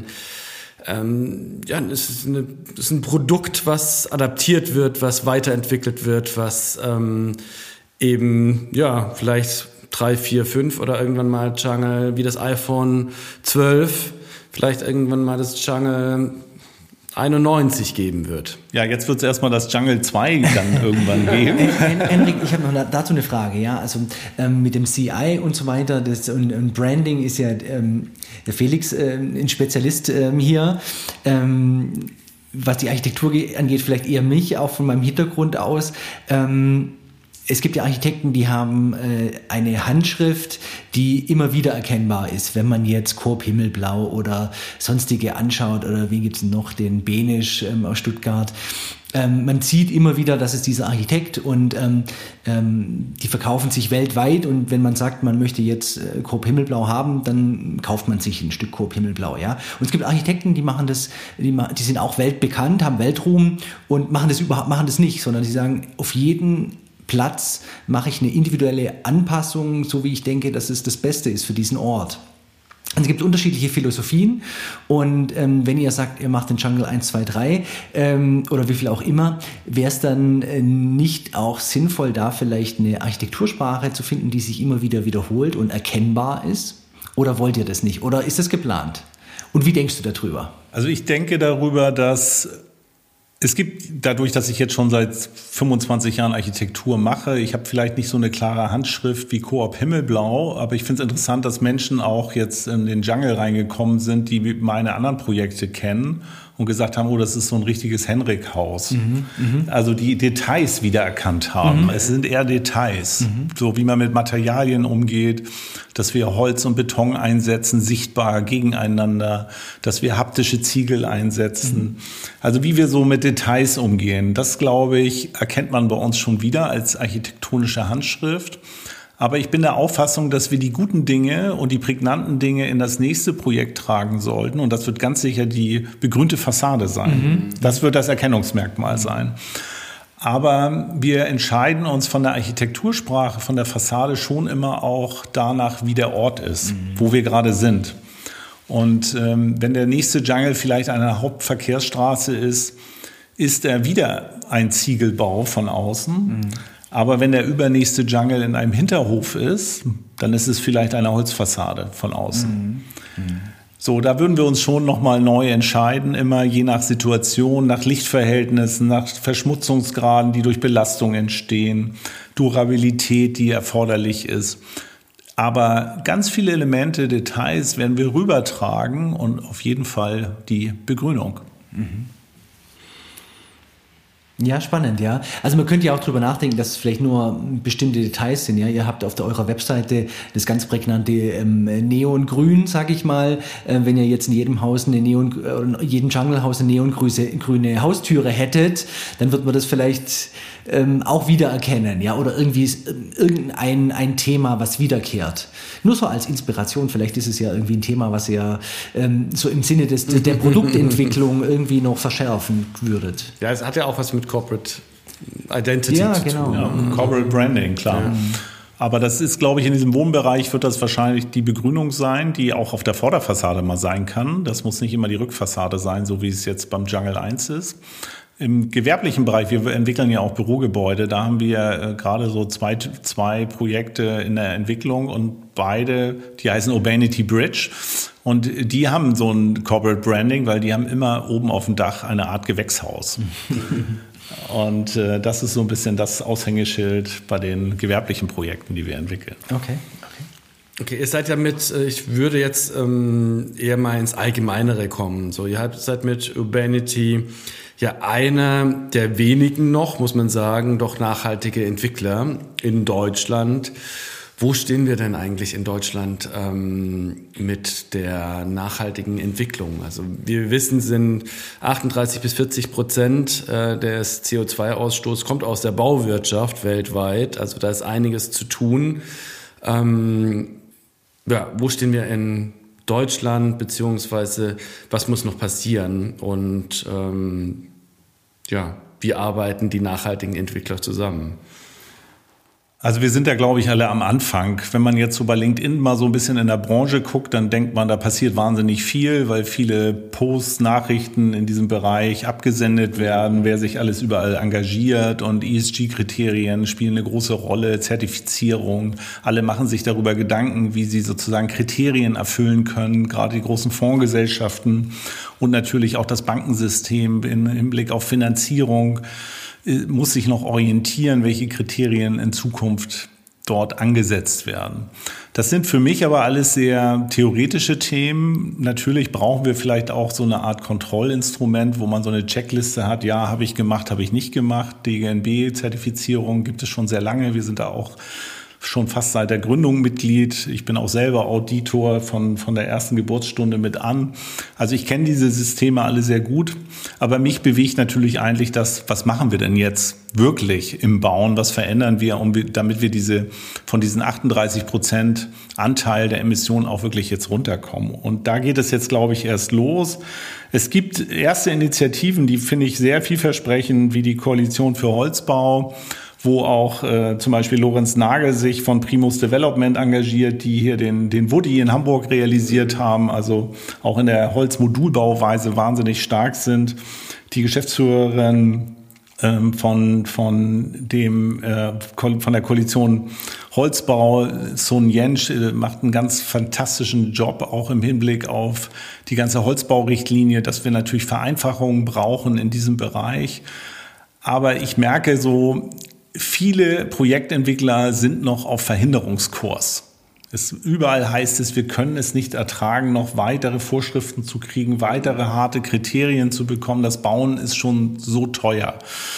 Ähm, ja, es ist, eine, es ist ein Produkt, was adaptiert wird, was weiterentwickelt wird, was ähm, eben, ja, vielleicht drei, vier, fünf oder irgendwann mal Jungle wie das iPhone zwölf, vielleicht irgendwann mal das Jungle einundneunzig geben wird. Ja, jetzt wird es erstmal das Jungle zwei dann irgendwann geben. Henrik, ich habe noch dazu eine Frage. Ja, also ähm, mit dem C I und so weiter das, und, und Branding ist ja ähm, der Felix äh, ein Spezialist ähm, hier. Ähm, was die Architektur angeht, vielleicht eher mich, auch von meinem Hintergrund aus. Ähm, Es gibt ja Architekten, die haben äh, eine Handschrift, die immer wieder erkennbar ist, wenn man jetzt Coop Himmelblau oder sonstige anschaut oder wie gibt's noch, den Benisch ähm, aus Stuttgart. Ähm, man sieht immer wieder, das ist dieser Architekt und ähm, ähm, die verkaufen sich weltweit und wenn man sagt, man möchte jetzt äh, Coop Himmelblau haben, dann kauft man sich ein Stück Coop Himmelblau, ja. Und es gibt Architekten, die machen das, die, die sind auch weltbekannt, haben Weltruhm und machen das überhaupt, machen das nicht, sondern sie sagen, auf jeden Platz mache ich eine individuelle Anpassung, so wie ich denke, dass es das Beste ist für diesen Ort. Und es gibt unterschiedliche Philosophien und ähm, wenn ihr sagt, ihr macht den Jungle eins, zwei, drei ähm, oder wie viel auch immer, wäre es dann äh, nicht auch sinnvoll, da vielleicht eine Architektursprache zu finden, die sich immer wieder wiederholt und erkennbar ist? Oder wollt ihr das nicht? Oder ist das geplant? Und wie denkst du darüber? Also ich denke darüber, dass es gibt, dadurch, dass ich jetzt schon seit fünfundzwanzig Jahren Architektur mache, ich habe vielleicht nicht so eine klare Handschrift wie Coop Himmelblau, aber ich finde es interessant, dass Menschen auch jetzt in den Jungle reingekommen sind, die meine anderen Projekte kennen und gesagt haben, oh, das ist so ein richtiges Henrik-Haus. Mhm, also die Details wiedererkannt haben. Mhm. Es sind eher Details, mhm. so wie man mit Materialien umgeht, dass wir Holz und Beton einsetzen, sichtbar gegeneinander, dass wir haptische Ziegel einsetzen. Mhm. Also wie wir so mit Details umgehen, das, glaube ich, erkennt man bei uns schon wieder als architektonische Handschrift. Aber ich bin der Auffassung, dass wir die guten Dinge und die prägnanten Dinge in das nächste Projekt tragen sollten. Und das wird ganz sicher die begrünte Fassade sein. Mhm. Das wird das Erkennungsmerkmal mhm. sein. Aber wir entscheiden uns von der Architektursprache, von der Fassade schon immer auch danach, wie der Ort ist, mhm. wo wir gerade sind. Und ähm, wenn der nächste Jungle vielleicht eine Hauptverkehrsstraße ist, ist er wieder ein Ziegelbau von außen. Mhm. Aber wenn der übernächste Jungle in einem Hinterhof ist, dann ist es vielleicht eine Holzfassade von außen. Mhm. Mhm. So, da würden wir uns schon nochmal neu entscheiden, immer je nach Situation, nach Lichtverhältnissen, nach Verschmutzungsgraden, die durch Belastung entstehen, Durabilität, die erforderlich ist. Aber ganz viele Elemente, Details werden wir rübertragen und auf jeden Fall die Begrünung. Mhm. Ja, spannend, ja. Also man könnte ja auch drüber nachdenken, dass es vielleicht nur bestimmte Details sind. Ja, ihr habt auf der, eurer Webseite das ganz prägnante ähm, Neongrün, sag ich mal. Äh, wenn ihr jetzt in jedem Haus eine Neon, äh, jedem Junglehaus eine neongrüne Haustüre hättet, dann wird man das vielleicht ähm, auch wiedererkennen, ja, oder irgendwie ist, äh, irgendein ein Thema, was wiederkehrt. Nur so als Inspiration. Vielleicht ist es ja irgendwie ein Thema, was ihr ähm, so im Sinne des der Produktentwicklung irgendwie noch verschärfen würdet. Ja, es hat ja auch was mit Corporate Identity ja, zu genau. tun. Ja, Corporate Branding, klar. Ja. Aber das ist, glaube ich, in diesem Wohnbereich wird das wahrscheinlich die Begrünung sein, die auch auf der Vorderfassade mal sein kann. Das muss nicht immer die Rückfassade sein, so wie es jetzt beim Jungle eins ist. Im gewerblichen Bereich, wir entwickeln ja auch Bürogebäude, da haben wir äh, gerade so zwei, zwei Projekte in der Entwicklung und beide, die heißen Urbanity Bridge und die haben so ein Corporate Branding, weil die haben immer oben auf dem Dach eine Art Gewächshaus. Und äh, das ist so ein bisschen das Aushängeschild bei den gewerblichen Projekten, die wir entwickeln. Okay. Okay, ihr seid ja mit, ich würde jetzt ähm, eher mal ins Allgemeinere kommen. So, ihr seid mit Urbanity ja einer der wenigen noch, muss man sagen, doch nachhaltige Entwickler in Deutschland. Wo stehen wir denn eigentlich in Deutschland ähm, mit der nachhaltigen Entwicklung? Also wir wissen, sind achtunddreißig bis vierzig Prozent äh, des C O zwei Ausstoßes kommt aus der Bauwirtschaft weltweit. Also da ist einiges zu tun. Ähm, ja, wo stehen wir in Deutschland, beziehungsweise was muss noch passieren? Und ähm, ja, wie arbeiten die nachhaltigen Entwickler zusammen? Also wir sind da, glaube ich, alle am Anfang. Wenn man jetzt so bei LinkedIn mal so ein bisschen in der Branche guckt, dann denkt man, da passiert wahnsinnig viel, weil viele Posts, Nachrichten in diesem Bereich abgesendet werden, wer sich alles überall engagiert und E S G-Kriterien spielen eine große Rolle, Zertifizierung. Alle machen sich darüber Gedanken, wie sie sozusagen Kriterien erfüllen können, gerade die großen Fondsgesellschaften und natürlich auch das Bankensystem im Hinblick auf Finanzierung muss sich noch orientieren, welche Kriterien in Zukunft dort angesetzt werden. Das sind für mich aber alles sehr theoretische Themen. Natürlich brauchen wir vielleicht auch so eine Art Kontrollinstrument, wo man so eine Checkliste hat. Ja, habe ich gemacht, habe ich nicht gemacht. D G N B-Zertifizierung gibt es schon sehr lange. Wir sind da auch schon fast seit der Gründung Mitglied. Ich bin auch selber Auditor von, von der ersten Geburtsstunde mit an. Also ich kenne diese Systeme alle sehr gut. Aber mich bewegt natürlich eigentlich das, was machen wir denn jetzt wirklich im Bauen? Was verändern wir, um, damit wir diese, von diesen achtunddreißig Prozent Anteil der Emissionen auch wirklich jetzt runterkommen? Und da geht es jetzt, glaube ich, erst los. Es gibt erste Initiativen, die finde ich sehr vielversprechend, wie die Koalition für Holzbau, wo auch äh, zum Beispiel Lorenz Nagel sich von Primus Development engagiert, die hier den, den Woody in Hamburg realisiert haben, also auch in der Holzmodulbauweise wahnsinnig stark sind. Die Geschäftsführerin ähm, von, von, dem, äh, von der Koalition Holzbau. Sun Jensch äh, macht einen ganz fantastischen Job, auch im Hinblick auf die ganze Holzbaurichtlinie, dass wir natürlich Vereinfachungen brauchen in diesem Bereich. Aber ich merke so, viele Projektentwickler sind noch auf Verhinderungskurs. Es, überall heißt es, wir können es nicht ertragen, noch weitere Vorschriften zu kriegen, weitere harte Kriterien zu bekommen. Das Bauen ist schon so teuer.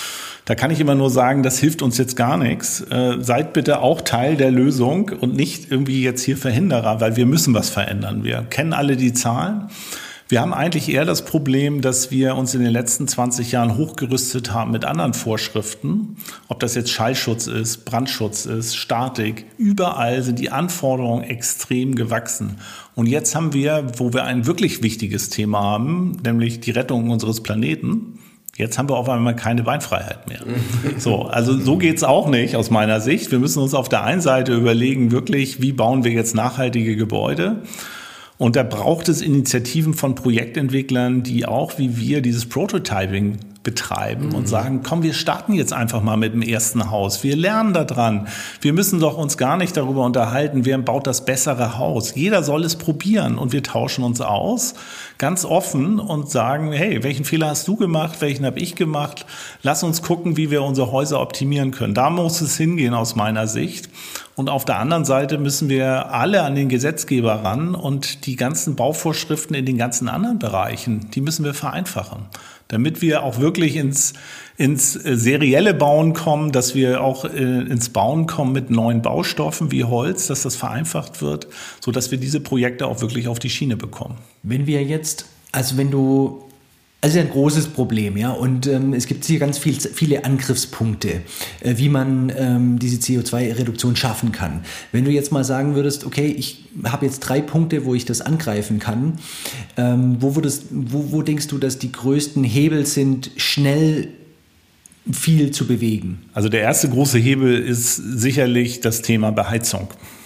Da kann ich immer nur sagen, das hilft uns jetzt gar nichts. Äh, seid bitte auch Teil der Lösung und nicht irgendwie jetzt hier Verhinderer, weil wir müssen was verändern. Wir kennen alle die Zahlen. Wir haben eigentlich eher das Problem, dass wir uns in den letzten zwanzig Jahren hochgerüstet haben mit anderen Vorschriften. Ob das jetzt Schallschutz ist, Brandschutz ist, Statik. Überall sind die Anforderungen extrem gewachsen. Und jetzt haben wir, wo wir ein wirklich wichtiges Thema haben, nämlich die Rettung unseres Planeten. Jetzt haben wir auf einmal keine Beinfreiheit mehr. So, also so geht's auch nicht aus meiner Sicht. Wir müssen uns auf der einen Seite überlegen, wirklich, wie bauen wir jetzt nachhaltige Gebäude? Und da braucht es Initiativen von Projektentwicklern, die auch wie wir dieses Prototyping betreiben mhm. und sagen, komm, wir starten jetzt einfach mal mit dem ersten Haus. Wir lernen da dran. Wir müssen doch uns gar nicht darüber unterhalten, wer baut das bessere Haus. Jeder soll es probieren und wir tauschen uns aus, ganz offen und sagen, hey, welchen Fehler hast du gemacht, welchen habe ich gemacht? Lass uns gucken, wie wir unsere Häuser optimieren können. Da muss es hingehen aus meiner Sicht. Und auf der anderen Seite müssen wir alle an den Gesetzgeber ran und die ganzen Bauvorschriften in den ganzen anderen Bereichen, die müssen wir vereinfachen, damit wir auch wirklich ins, ins serielle Bauen kommen, dass wir auch ins Bauen kommen mit neuen Baustoffen wie Holz, dass das vereinfacht wird, sodass wir diese Projekte auch wirklich auf die Schiene bekommen. Wenn wir jetzt, also wenn du... Also ein großes Problem, ja, und ähm, es gibt hier ganz viel, viele Angriffspunkte, äh, wie man ähm, diese C O zwei Reduktion schaffen kann. Wenn du jetzt mal sagen würdest, okay, ich habe jetzt drei Punkte, wo ich das angreifen kann, ähm, wo, würdest, wo, wo denkst du, dass die größten Hebel sind, schnell viel zu bewegen? Also der erste große Hebel ist sicherlich das Thema Beheizung.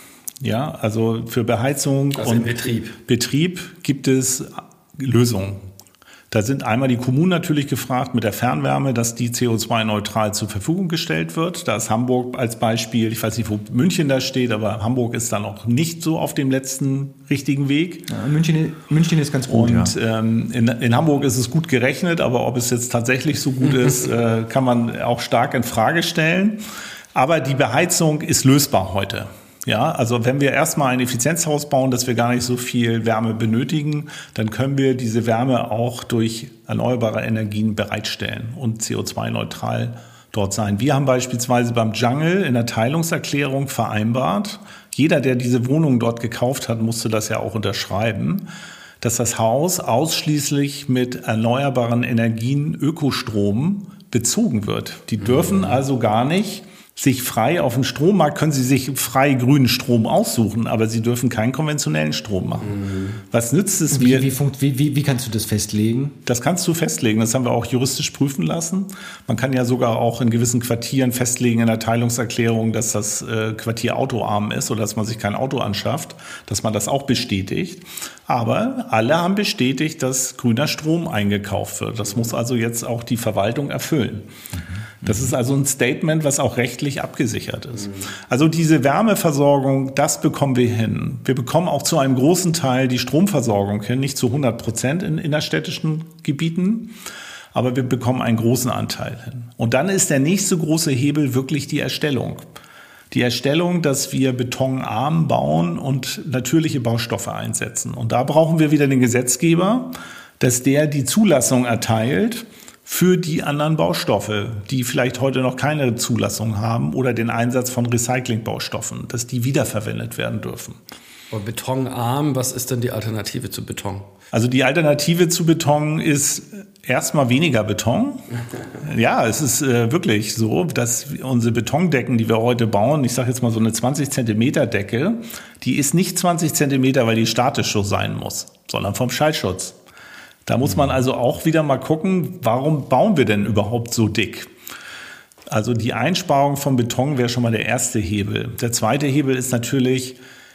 Ja, also für Beheizung also und Betrieb. Betrieb gibt es Lösungen. Da sind einmal die Kommunen natürlich gefragt mit der Fernwärme, dass die C O zwei neutral zur Verfügung gestellt wird. Da ist Hamburg als Beispiel, ich weiß nicht, wo München da steht, aber Hamburg ist da noch nicht so auf dem letzten richtigen Weg. Ja, München, München ist ganz gut, Und ja. ähm, in, in Hamburg ist es gut gerechnet, aber ob es jetzt tatsächlich so gut ist, äh, kann man auch stark in Frage stellen. Aber die Beheizung ist lösbar heute. Ja, also wenn wir erstmal ein Effizienzhaus bauen, dass wir gar nicht so viel Wärme benötigen, dann können wir diese Wärme auch durch erneuerbare Energien bereitstellen und C O zwei neutral dort sein. Wir haben beispielsweise beim Jungle in der Teilungserklärung vereinbart, jeder, der diese Wohnung dort gekauft hat, musste das ja auch unterschreiben, dass das Haus ausschließlich mit erneuerbaren Energien, Ökostrom bezogen wird. Die dürfen also gar nicht sich frei auf dem Strommarkt, können sie sich frei grünen Strom aussuchen, aber sie dürfen keinen konventionellen Strom machen. Mhm. Was nützt es wie, mir? Wie, funkt, wie, wie, wie kannst du das festlegen? Das kannst du festlegen. Das haben wir auch juristisch prüfen lassen. Man kann ja sogar auch in gewissen Quartieren festlegen in der Teilungserklärung, dass das äh, Quartier autoarm ist oder dass man sich kein Auto anschafft, dass man das auch bestätigt. Aber alle haben bestätigt, dass grüner Strom eingekauft wird. Das muss also jetzt auch die Verwaltung erfüllen. Mhm. Das ist also ein Statement, was auch rechtlich abgesichert ist. Also diese Wärmeversorgung, das bekommen wir hin. Wir bekommen auch zu einem großen Teil die Stromversorgung hin, nicht zu hundert Prozent in innerstädtischen Gebieten, aber wir bekommen einen großen Anteil hin. Und dann ist der nächste große Hebel wirklich die Erstellung. Die Erstellung, dass wir betonarm bauen und natürliche Baustoffe einsetzen. Und da brauchen wir wieder den Gesetzgeber, dass der die Zulassung erteilt für die anderen Baustoffe, die vielleicht heute noch keine Zulassung haben oder den Einsatz von Recyclingbaustoffen, dass die wiederverwendet werden dürfen. Und betonarm, was ist denn die Alternative zu Beton? Also die Alternative zu Beton ist erstmal weniger Beton. Ja, es ist äh, wirklich so, dass unsere Betondecken, die wir heute bauen, ich sage jetzt mal so eine zwanzig Zentimeter Decke, die ist nicht zwanzig Zentimeter, weil die statisch so sein muss, sondern vom Schallschutz. Da muss man also auch wieder mal gucken, warum bauen wir denn überhaupt so dick? Also die Einsparung von Beton wäre schon mal der erste Hebel. Der zweite Hebel ist natürlich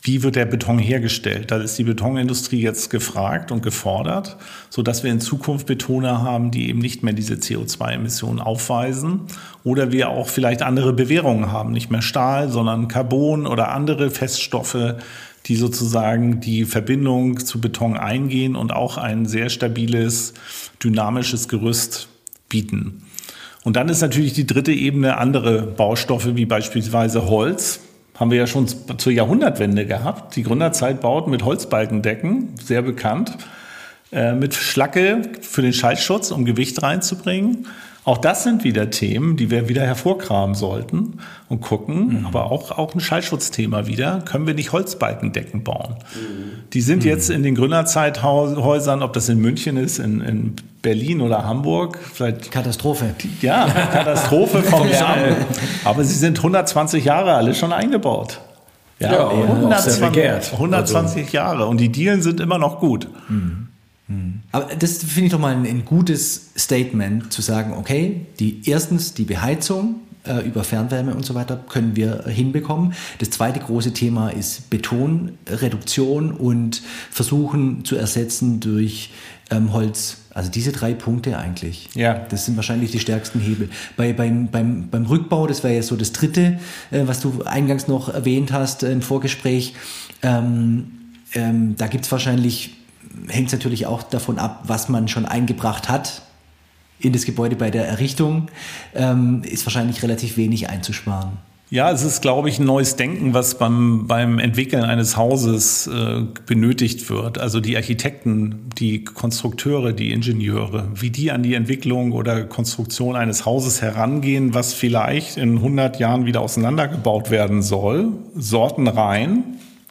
wie wird der Beton hergestellt? Da ist die Betonindustrie jetzt gefragt und gefordert, sodass wir in Zukunft Betoner haben, die eben nicht mehr diese C O zwei Emissionen aufweisen. Oder wir auch vielleicht andere Bewährungen haben, nicht mehr Stahl, sondern Carbon oder andere Feststoffe, die sozusagen die Verbindung zu Beton eingehen und auch ein sehr stabiles, dynamisches Gerüst bieten. Und dann ist natürlich die dritte Ebene andere Baustoffe, wie beispielsweise Holz. Haben wir ja schon zur Jahrhundertwende gehabt. Die Gründerzeit baut mit Holzbalkendecken, sehr bekannt, äh, mit Schlacke für den Schallschutz, um Gewicht reinzubringen. Auch das sind wieder Themen, die wir wieder hervorkramen sollten und gucken. Mhm. Aber auch, auch ein Schallschutzthema wieder. Können wir nicht Holzbalkendecken bauen? Mhm. Die sind mhm. jetzt in den Gründerzeithäusern, ob das in München ist, in, in Berlin oder Hamburg. Vielleicht Katastrophe. Ja, Katastrophe vom Lärm. Aber sie sind hundertzwanzig Jahre alle schon eingebaut. Ja, ja hundertzwanzig, hundertzwanzig also. Jahre. Und die Dielen sind immer noch gut. Mhm. Aber das finde ich doch mal ein, ein gutes Statement, zu sagen, okay, die erstens die Beheizung äh, über Fernwärme und so weiter können wir hinbekommen. Das zweite große Thema ist Betonreduktion und versuchen zu ersetzen durch ähm, Holz. Also diese drei Punkte eigentlich. Ja. Das sind wahrscheinlich die stärksten Hebel. Bei, beim, beim, beim Rückbau, das wäre ja so das dritte, äh, was du eingangs noch erwähnt hast äh, im Vorgespräch, ähm, ähm, da gibt es wahrscheinlich, hängt es natürlich auch davon ab, was man schon eingebracht hat in das Gebäude bei der Errichtung, ähm, ist wahrscheinlich relativ wenig einzusparen. Ja, es ist, glaube ich, ein neues Denken, was beim, beim Entwickeln eines Hauses äh, benötigt wird. Also die Architekten, die Konstrukteure, die Ingenieure, wie die an die Entwicklung oder Konstruktion eines Hauses herangehen, was vielleicht in hundert Jahren wieder auseinandergebaut werden soll, sortenrein,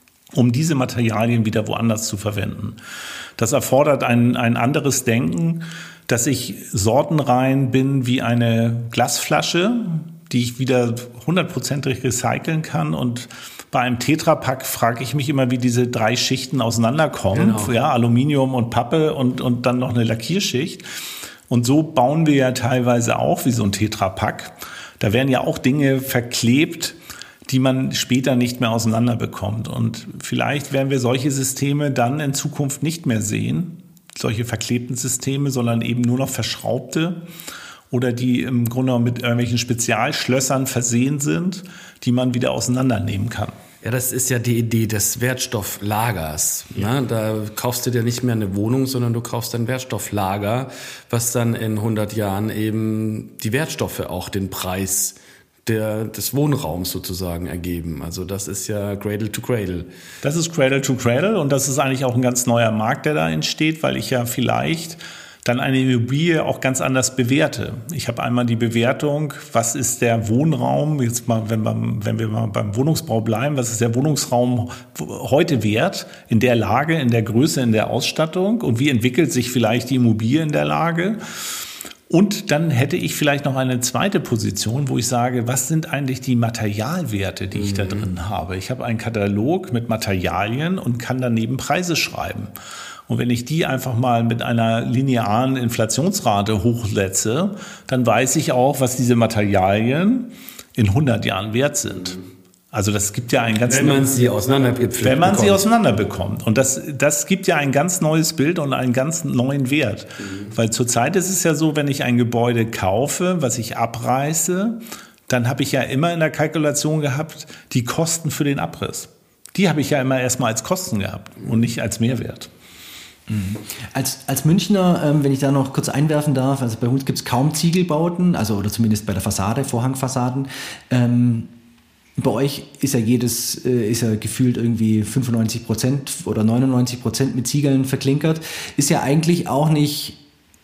um diese Materialien wieder woanders zu verwenden. Das erfordert ein, ein anderes Denken, dass ich sortenrein bin wie eine Glasflasche, die ich wieder hundertprozentig recyceln kann. Und bei einem Tetrapack frage ich mich immer, wie diese drei Schichten auseinanderkommen. Genau. Ja, Aluminium und Pappe und, und dann noch eine Lackierschicht. Und so bauen wir ja teilweise auch wie so ein Tetrapack. Da werden ja auch Dinge verklebt, die man später nicht mehr auseinander bekommt. Und vielleicht werden wir solche Systeme dann in Zukunft nicht mehr sehen, solche verklebten Systeme, sondern eben nur noch verschraubte oder die im Grunde mit irgendwelchen Spezialschlössern versehen sind, die man wieder auseinandernehmen kann. Ja, das ist ja die Idee des Wertstofflagers. Ja. Ne? Da kaufst du dir nicht mehr eine Wohnung, sondern du kaufst ein Wertstofflager, was dann in hundert Jahren eben die Wertstoffe auch den Preis Der, des Wohnraums sozusagen ergeben. Also das ist ja Cradle to Cradle. Das ist Cradle to Cradle und das ist eigentlich auch ein ganz neuer Markt, der da entsteht, weil ich ja vielleicht dann eine Immobilie auch ganz anders bewerte. Ich habe einmal die Bewertung, was ist der Wohnraum, jetzt mal, wenn wir, wenn wir mal beim Wohnungsbau bleiben, was ist der Wohnungsraum heute wert, in der Lage, in der Größe, in der Ausstattung und wie entwickelt sich vielleicht die Immobilie in der Lage? Und dann hätte ich vielleicht noch eine zweite Position, wo ich sage, was sind eigentlich die Materialwerte, die ich mhm. da drin habe? Ich habe einen Katalog mit Materialien und kann daneben Preise schreiben. Und wenn ich die einfach mal mit einer linearen Inflationsrate hochsetze, dann weiß ich auch, was diese Materialien in hundert Jahren wert sind. Also das gibt ja ein ganz... Wenn man sie auseinanderbekommt. Wenn man sie auseinanderbekommt. Und das, das gibt ja ein ganz neues Bild und einen ganz neuen Wert. Mhm. Weil zurzeit ist es ja so, wenn ich ein Gebäude kaufe, was ich abreiße, dann habe ich ja immer in der Kalkulation gehabt, die Kosten für den Abriss. Die habe ich ja immer erstmal als Kosten gehabt und nicht als Mehrwert. Mhm. Als, als Münchner, ähm, wenn ich da noch kurz einwerfen darf, also bei uns gibt es kaum Ziegelbauten, also oder zumindest bei der Fassade, Vorhangfassaden. Ähm, Bei euch ist ja jedes, ist ja gefühlt irgendwie fünfundneunzig Prozent oder neunundneunzig Prozent mit Ziegeln verklinkert. Ist ja eigentlich auch nicht,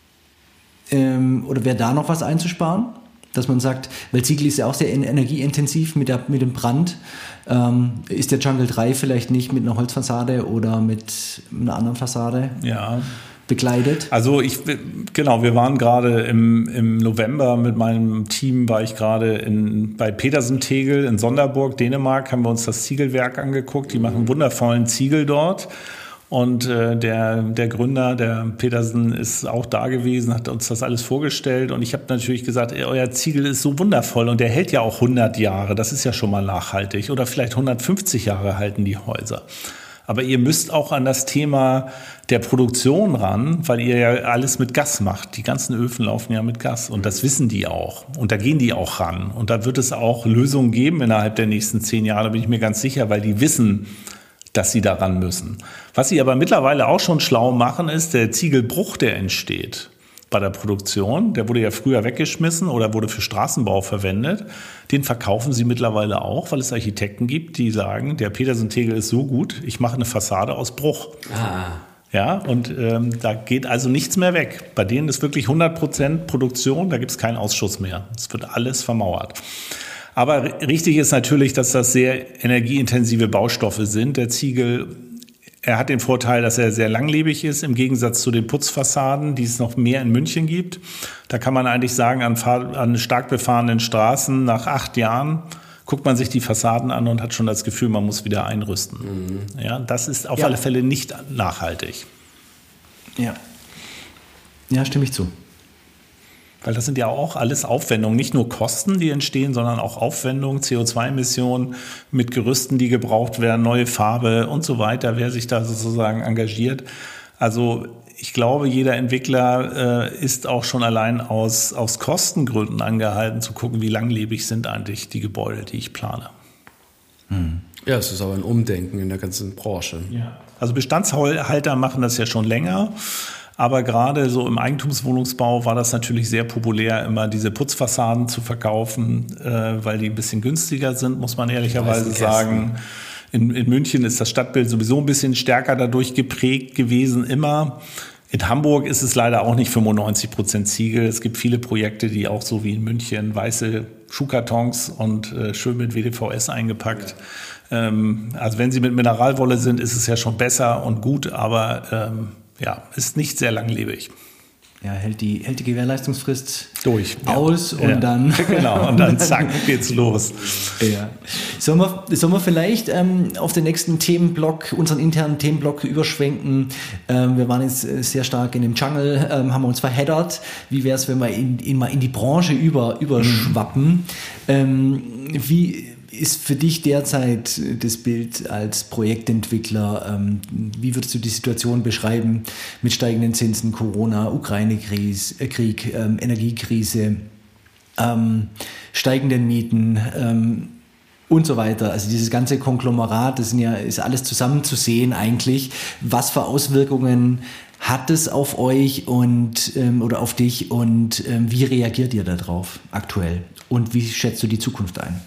ähm, oder wäre da noch was einzusparen? Dass man sagt, weil Ziegel ist ja auch sehr energieintensiv mit, der, mit dem Brand. Ähm, ist der Jungle drei vielleicht nicht mit einer Holzfassade oder mit einer anderen Fassade? Ja. Bekleidet? Also ich, genau, wir waren gerade im, im November mit meinem Team, war ich gerade in, bei Petersen-Tegel in Sonderburg, Dänemark, haben wir uns das Ziegelwerk angeguckt. Die machen wundervollen Ziegel dort. Und äh, der, der Gründer, der Petersen, ist auch da gewesen, hat uns das alles vorgestellt. Und ich habe natürlich gesagt, euer Ziegel ist so wundervoll und der hält ja auch hundert Jahre. Das ist ja schon mal nachhaltig. Oder vielleicht hundertfünfzig Jahre halten die Häuser. Aber ihr müsst auch an das Thema der Produktion ran, weil ihr ja alles mit Gas macht. Die ganzen Öfen laufen ja mit Gas und das wissen die auch. Und da gehen die auch ran. Und da wird es auch Lösungen geben innerhalb der nächsten zehn Jahre, da bin ich mir ganz sicher, weil die wissen, dass sie daran müssen. Was sie aber mittlerweile auch schon schlau machen, ist der Ziegelbruch, der entsteht bei der Produktion. Der wurde ja früher weggeschmissen oder wurde für Straßenbau verwendet. Den verkaufen sie mittlerweile auch, weil es Architekten gibt, die sagen, der Petersen-Tegel ist so gut, ich mache eine Fassade aus Bruch. Ah. Ja, und ähm, da geht also nichts mehr weg. Bei denen ist wirklich hundert Prozent Produktion, da gibt es keinen Ausschuss mehr. Es wird alles vermauert. Aber richtig ist natürlich, dass das sehr energieintensive Baustoffe sind. Der Ziegel, er hat den Vorteil, dass er sehr langlebig ist, im Gegensatz zu den Putzfassaden, die es noch mehr in München gibt. Da kann man eigentlich sagen, an, Fahr- an stark befahrenen Straßen nach acht Jahren guckt man sich die Fassaden an und hat schon das Gefühl, man muss wieder einrüsten. Mhm. Ja, das ist auf ja. alle Fälle nicht nachhaltig. Ja, ja, stimme ich zu. Weil das sind ja auch alles Aufwendungen, nicht nur Kosten, die entstehen, sondern auch Aufwendungen, C O zwei Emissionen mit Gerüsten, die gebraucht werden, neue Farbe und so weiter, wer sich da sozusagen engagiert. Also ich glaube, jeder Entwickler äh, ist auch schon allein aus, aus Kostengründen angehalten zu gucken, wie langlebig sind eigentlich die Gebäude, die ich plane. Hm. Ja, es ist aber ein Umdenken in der ganzen Branche. Ja. Also Bestandshalter machen das ja schon länger. Aber gerade so im Eigentumswohnungsbau war das natürlich sehr populär, immer diese Putzfassaden zu verkaufen, äh, weil die ein bisschen günstiger sind, muss man ehrlicherweise sagen. In, in München ist das Stadtbild sowieso ein bisschen stärker dadurch geprägt gewesen, immer. In Hamburg ist es leider auch nicht fünfundneunzig Prozent Ziegel. Es gibt viele Projekte, die auch so wie in München weiße Schuhkartons und äh, schön mit W D V S eingepackt. Ja. Ähm, also wenn sie mit Mineralwolle sind, ist es ja schon besser und gut, aber ähm, ja, ist nicht sehr langlebig. Ja, hält die, hält die Gewährleistungsfrist durch aus ja. und ja. dann... Genau, und dann zack, geht's los. Ja. Sollen wir, sollen wir vielleicht ähm, auf den nächsten Themenblock, unseren internen Themenblock überschwenken? Ähm, wir waren jetzt sehr stark in dem Jungle, ähm, haben uns verheddert. Wie wäre es, wenn wir in, in, mal in die Branche über, überschwappen? Mhm. Ähm, wie... ist für dich derzeit das Bild als Projektentwickler? Ähm, wie würdest du die Situation beschreiben mit steigenden Zinsen, Corona, Ukraine-Krieg, ähm, Energiekrise, ähm, steigenden Mieten ähm, und so weiter? Also dieses ganze Konglomerat, das sind ja, ist alles zusammen zu sehen eigentlich. Was für Auswirkungen hat es auf euch und ähm, oder auf dich und ähm, wie reagiert ihr darauf aktuell? Und wie schätzt du die Zukunft ein?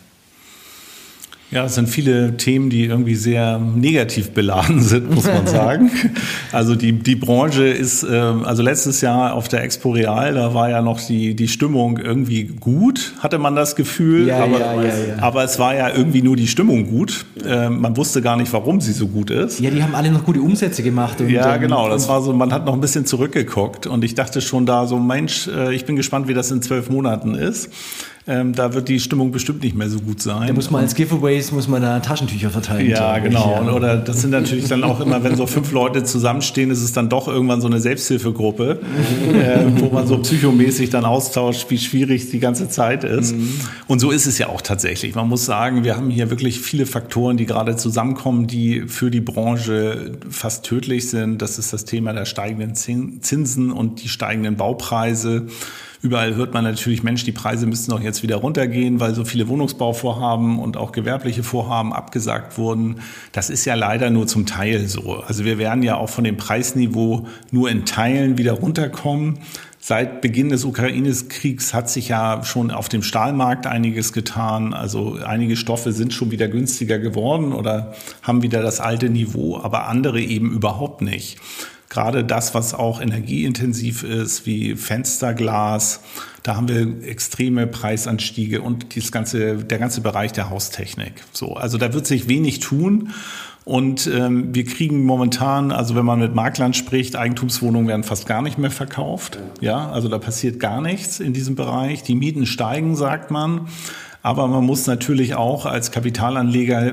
Ja, es sind viele Themen, die irgendwie sehr negativ beladen sind, muss man sagen. Also die die Branche ist, also letztes Jahr auf der Expo Real, da war ja noch die die Stimmung irgendwie gut, hatte man das Gefühl. Ja, aber, ja, ja, ja. aber es war ja irgendwie nur die Stimmung gut. Man wusste gar nicht, warum sie so gut ist. Ja, die haben alle noch gute Umsätze gemacht. Und, ja, genau. Das war so, man hat noch ein bisschen zurückgeguckt und ich dachte schon da so, Mensch, ich bin gespannt, wie das in zwölf Monaten ist. Ähm, da wird die Stimmung bestimmt nicht mehr so gut sein. Da muss man als Giveaways, muss man da Taschentücher verteilen. Ja, genau. Ja. Oder das sind natürlich dann auch immer, wenn so fünf Leute zusammenstehen, ist es dann doch irgendwann so eine Selbsthilfegruppe, äh, wo man so psychomäßig dann austauscht, wie schwierig die ganze Zeit ist. Mhm. Und so ist es ja auch tatsächlich. Man muss sagen, wir haben hier wirklich viele Faktoren, die gerade zusammenkommen, die für die Branche fast tödlich sind. Das ist das Thema der steigenden Zinsen und die steigenden Baupreise. Überall hört man natürlich, Mensch, die Preise müssten doch jetzt wieder runtergehen, weil so viele Wohnungsbauvorhaben und auch gewerbliche Vorhaben abgesagt wurden. Das ist ja leider nur zum Teil so. Also wir werden ja auch von dem Preisniveau nur in Teilen wieder runterkommen. Seit Beginn des Ukraine-Kriegs hat sich ja schon auf dem Stahlmarkt einiges getan. Also einige Stoffe sind schon wieder günstiger geworden oder haben wieder das alte Niveau, aber andere eben überhaupt nicht. Gerade das, was auch energieintensiv ist, wie Fensterglas, da haben wir extreme Preisanstiege und dieses ganze, der ganze Bereich der Haustechnik. So, also da wird sich wenig tun. Und ähm, wir kriegen momentan, also wenn man mit Maklern spricht, Eigentumswohnungen werden fast gar nicht mehr verkauft. Ja, also da passiert gar nichts in diesem Bereich. Die Mieten steigen, sagt man. Aber man muss natürlich auch als Kapitalanleger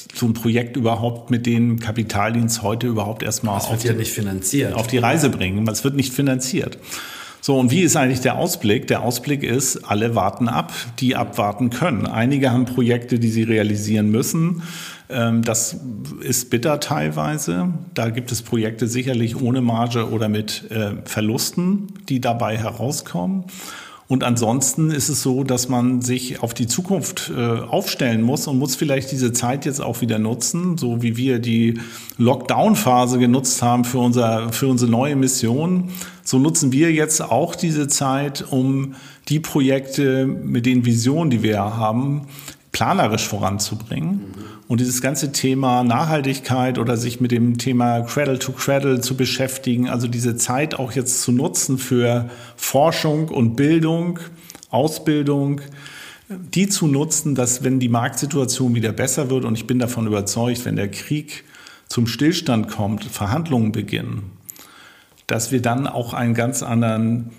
so ein Projekt überhaupt mit den Kapitaldienst heute überhaupt erstmal auf, ja nicht finanziert. auf die Reise bringen. Es wird nicht finanziert. So, und wie ist eigentlich der Ausblick? Der Ausblick ist, alle warten ab, die abwarten können. Einige haben Projekte, die sie realisieren müssen. Das ist bitter teilweise. Da gibt es Projekte sicherlich ohne Marge oder mit Verlusten, die dabei herauskommen. Und ansonsten ist es so, dass man sich auf die Zukunft äh, aufstellen muss und muss vielleicht diese Zeit jetzt auch wieder nutzen, so wie wir die Lockdown-Phase genutzt haben für unser, für unsere neue Mission. So nutzen wir jetzt auch diese Zeit, um die Projekte mit den Visionen, die wir haben, planerisch voranzubringen. Und dieses ganze Thema Nachhaltigkeit oder sich mit dem Thema Cradle to Cradle zu beschäftigen, also diese Zeit auch jetzt zu nutzen für Forschung und Bildung, Ausbildung, die zu nutzen, dass wenn die Marktsituation wieder besser wird, und ich bin davon überzeugt, wenn der Krieg zum Stillstand kommt, Verhandlungen beginnen, dass wir dann auch einen ganz anderen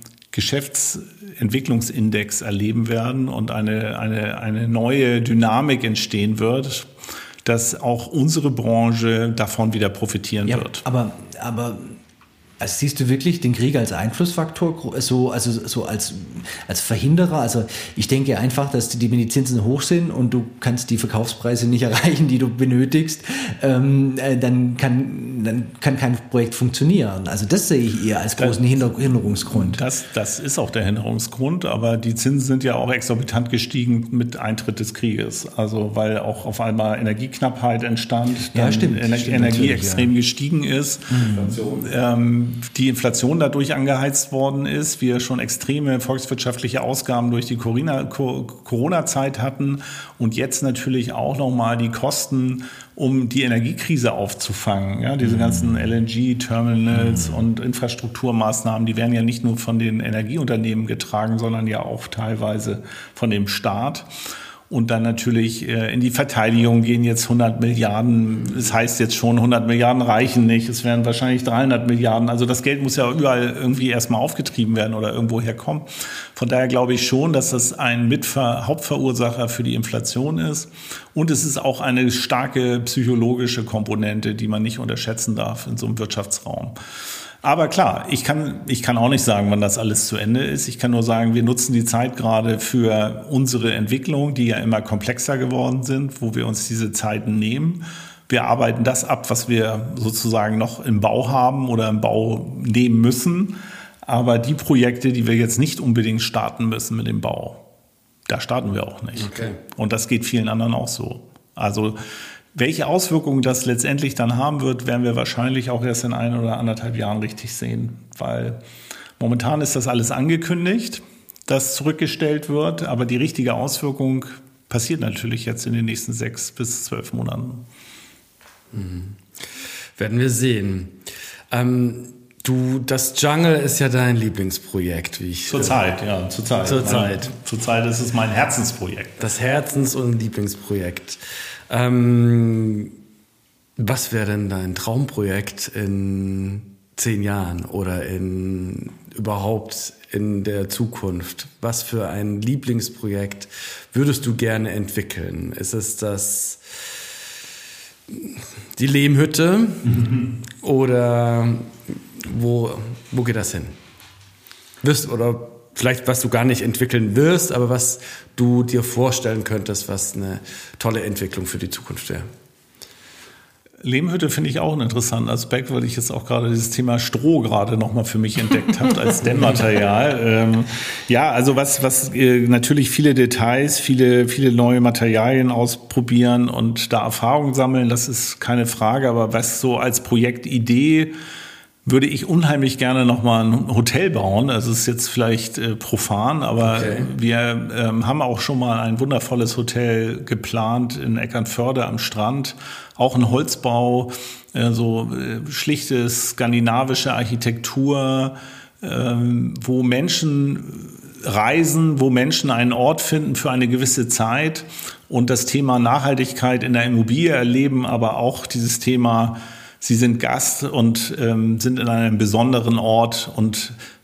Geschäftsentwicklungsindex erleben werden und eine, eine, eine neue Dynamik entstehen wird, dass auch unsere Branche davon wieder profitieren ja, wird. Aber, aber also siehst du wirklich den Krieg als Einflussfaktor, so, also so als, als Verhinderer? Also ich denke einfach, dass die Medizinzinsen hoch sind und du kannst die Verkaufspreise nicht erreichen, die du benötigst, ähm, dann, kann, dann kann kein Projekt funktionieren. Also das sehe ich eher als großen Hinder- Hinderungsgrund. Das, das ist auch der Hinderungsgrund, aber die Zinsen sind ja auch exorbitant gestiegen mit Eintritt des Krieges. Also weil auch auf einmal Energieknappheit entstand, dann ja, stimmt, Ener- stimmt, Energie extrem ja. gestiegen ist. Mhm. Ähm, die Inflation dadurch angeheizt worden ist, wir schon extreme volkswirtschaftliche Ausgaben durch die Corona-Zeit hatten und jetzt natürlich auch nochmal die Kosten, um die Energiekrise aufzufangen. Ja, diese ganzen L N G-Terminals mhm. und Infrastrukturmaßnahmen, die werden ja nicht nur von den Energieunternehmen getragen, sondern ja auch teilweise von dem Staat. Und dann natürlich äh, in die Verteidigung gehen jetzt hundert Milliarden. Das heißt jetzt schon, hundert Milliarden reichen nicht. Es werden wahrscheinlich dreihundert Milliarden. Also das Geld muss ja überall irgendwie erstmal aufgetrieben werden oder irgendwo herkommen. Von daher glaube ich schon, dass das ein Mitver- Hauptverursacher für die Inflation ist. Und es ist auch eine starke psychologische Komponente, die man nicht unterschätzen darf in so einem Wirtschaftsraum. Aber klar, ich kann, ich kann auch nicht sagen, wann das alles zu Ende ist. Ich kann nur sagen, wir nutzen die Zeit gerade für unsere Entwicklung, die ja immer komplexer geworden sind, wo wir uns diese Zeiten nehmen. Wir arbeiten das ab, was wir sozusagen noch im Bau haben oder im Bau nehmen müssen. Aber die Projekte, die wir jetzt nicht unbedingt starten müssen mit dem Bau, da starten wir auch nicht. Okay. Und das geht vielen anderen auch so. Also welche Auswirkungen das letztendlich dann haben wird, werden wir wahrscheinlich auch erst in ein oder anderthalb Jahren richtig sehen. Weil momentan ist das alles angekündigt, dass zurückgestellt wird, aber die richtige Auswirkung passiert natürlich jetzt in den nächsten sechs bis zwölf Monaten. Mhm. Werden wir sehen. Ähm, du, das Jungle ist ja dein Lieblingsprojekt, wie ich. Zurzeit, äh, ja, zurzeit. Zurzeit. Zurzeit ist es mein Herzensprojekt. Das Herzens- und Lieblingsprojekt. Ähm, was wäre denn dein Traumprojekt in zehn Jahren oder in überhaupt in der Zukunft? Was für ein Lieblingsprojekt würdest du gerne entwickeln? Ist es das die Lehmhütte mhm. oder wo, wo geht das hin? Wirst oder vielleicht was du gar nicht entwickeln wirst, aber was du dir vorstellen könntest, was eine tolle Entwicklung für die Zukunft wäre. Lehmhütte finde ich auch einen interessanten Aspekt, weil ich jetzt auch gerade dieses Thema Stroh gerade nochmal für mich entdeckt habe als Dämmmaterial. Ähm, ja, also was, was äh, natürlich viele Details, viele, viele neue Materialien ausprobieren und da Erfahrungen sammeln, das ist keine Frage, aber was so als Projektidee würde ich unheimlich gerne nochmal ein Hotel bauen. Also es ist jetzt vielleicht äh, profan, aber okay. wir ähm, haben auch schon mal ein wundervolles Hotel geplant in Eckernförde am Strand. Auch ein Holzbau, äh, so äh, schlichte skandinavische Architektur, ähm, wo Menschen reisen, wo Menschen einen Ort finden für eine gewisse Zeit und das Thema Nachhaltigkeit in der Immobilie erleben, aber auch dieses Thema, Sie sind Gast und ähm, sind in einem besonderen Ort und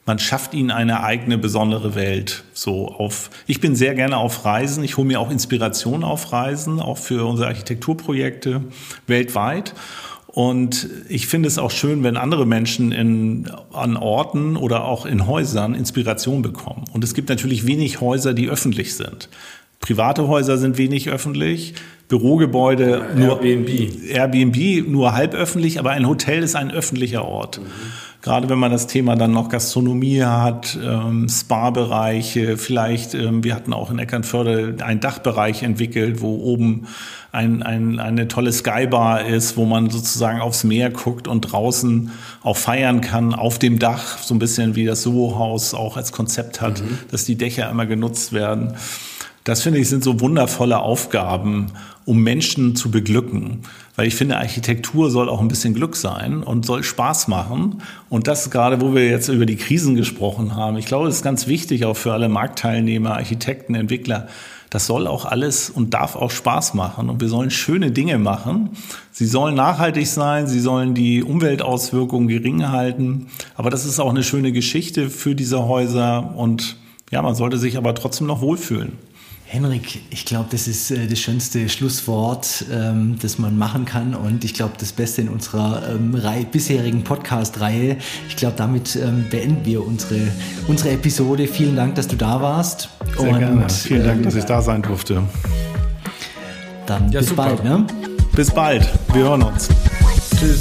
man schafft ihnen eine eigene besondere Welt. So auf, ich bin sehr gerne auf Reisen. Ich hole mir auch Inspiration auf Reisen, auch für unsere Architekturprojekte weltweit. Und ich finde es auch schön, wenn andere Menschen in, an Orten oder auch in Häusern Inspiration bekommen. Und es gibt natürlich wenig Häuser, die öffentlich sind. Private Häuser sind wenig öffentlich, Bürogebäude ja, nur Airbnb. Airbnb nur halb öffentlich, aber ein Hotel ist ein öffentlicher Ort. Mhm. Gerade wenn man das Thema dann noch Gastronomie hat, ähm, Spa-Bereiche, vielleicht, ähm, wir hatten auch in Eckernförde einen Dachbereich entwickelt, wo oben ein, ein, eine tolle Skybar ist, wo man sozusagen aufs Meer guckt und draußen auch feiern kann, auf dem Dach, so ein bisschen wie das Soho-Haus auch als Konzept hat, mhm. dass die Dächer immer genutzt werden. Das, finde ich, sind so wundervolle Aufgaben, um Menschen zu beglücken. Weil ich finde, Architektur soll auch ein bisschen Glück sein und soll Spaß machen. Und das gerade, wo wir jetzt über die Krisen gesprochen haben. Ich glaube, das ist ganz wichtig auch für alle Marktteilnehmer, Architekten, Entwickler. Das soll auch alles und darf auch Spaß machen. Und wir sollen schöne Dinge machen. Sie sollen nachhaltig sein, sie sollen die Umweltauswirkungen gering halten. Aber das ist auch eine schöne Geschichte für diese Häuser. Und ja, man sollte sich aber trotzdem noch wohlfühlen. Henrik, ich glaube, das ist äh, das schönste Schlusswort, ähm, das man machen kann und ich glaube, das Beste in unserer ähm, Reihe, bisherigen Podcast-Reihe. Ich glaube, damit ähm, beenden wir unsere, unsere Episode. Vielen Dank, dass du da warst. Sehr und, gerne. Vielen Dank, ähm, dass ich da sein durfte. Dann ja, bis super. bald. Ne? Bis bald. Wir hören uns. Tschüss.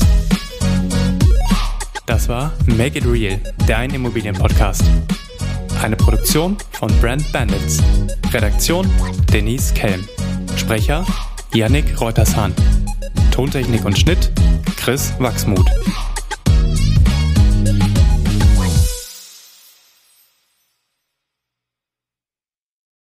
Das war Make It Real, dein Immobilien-Podcast. Eine Produktion von Brand Bandits. Redaktion Denise Kelm. Sprecher Yannick Reutershahn. Tontechnik und Schnitt Chris Wachsmuth.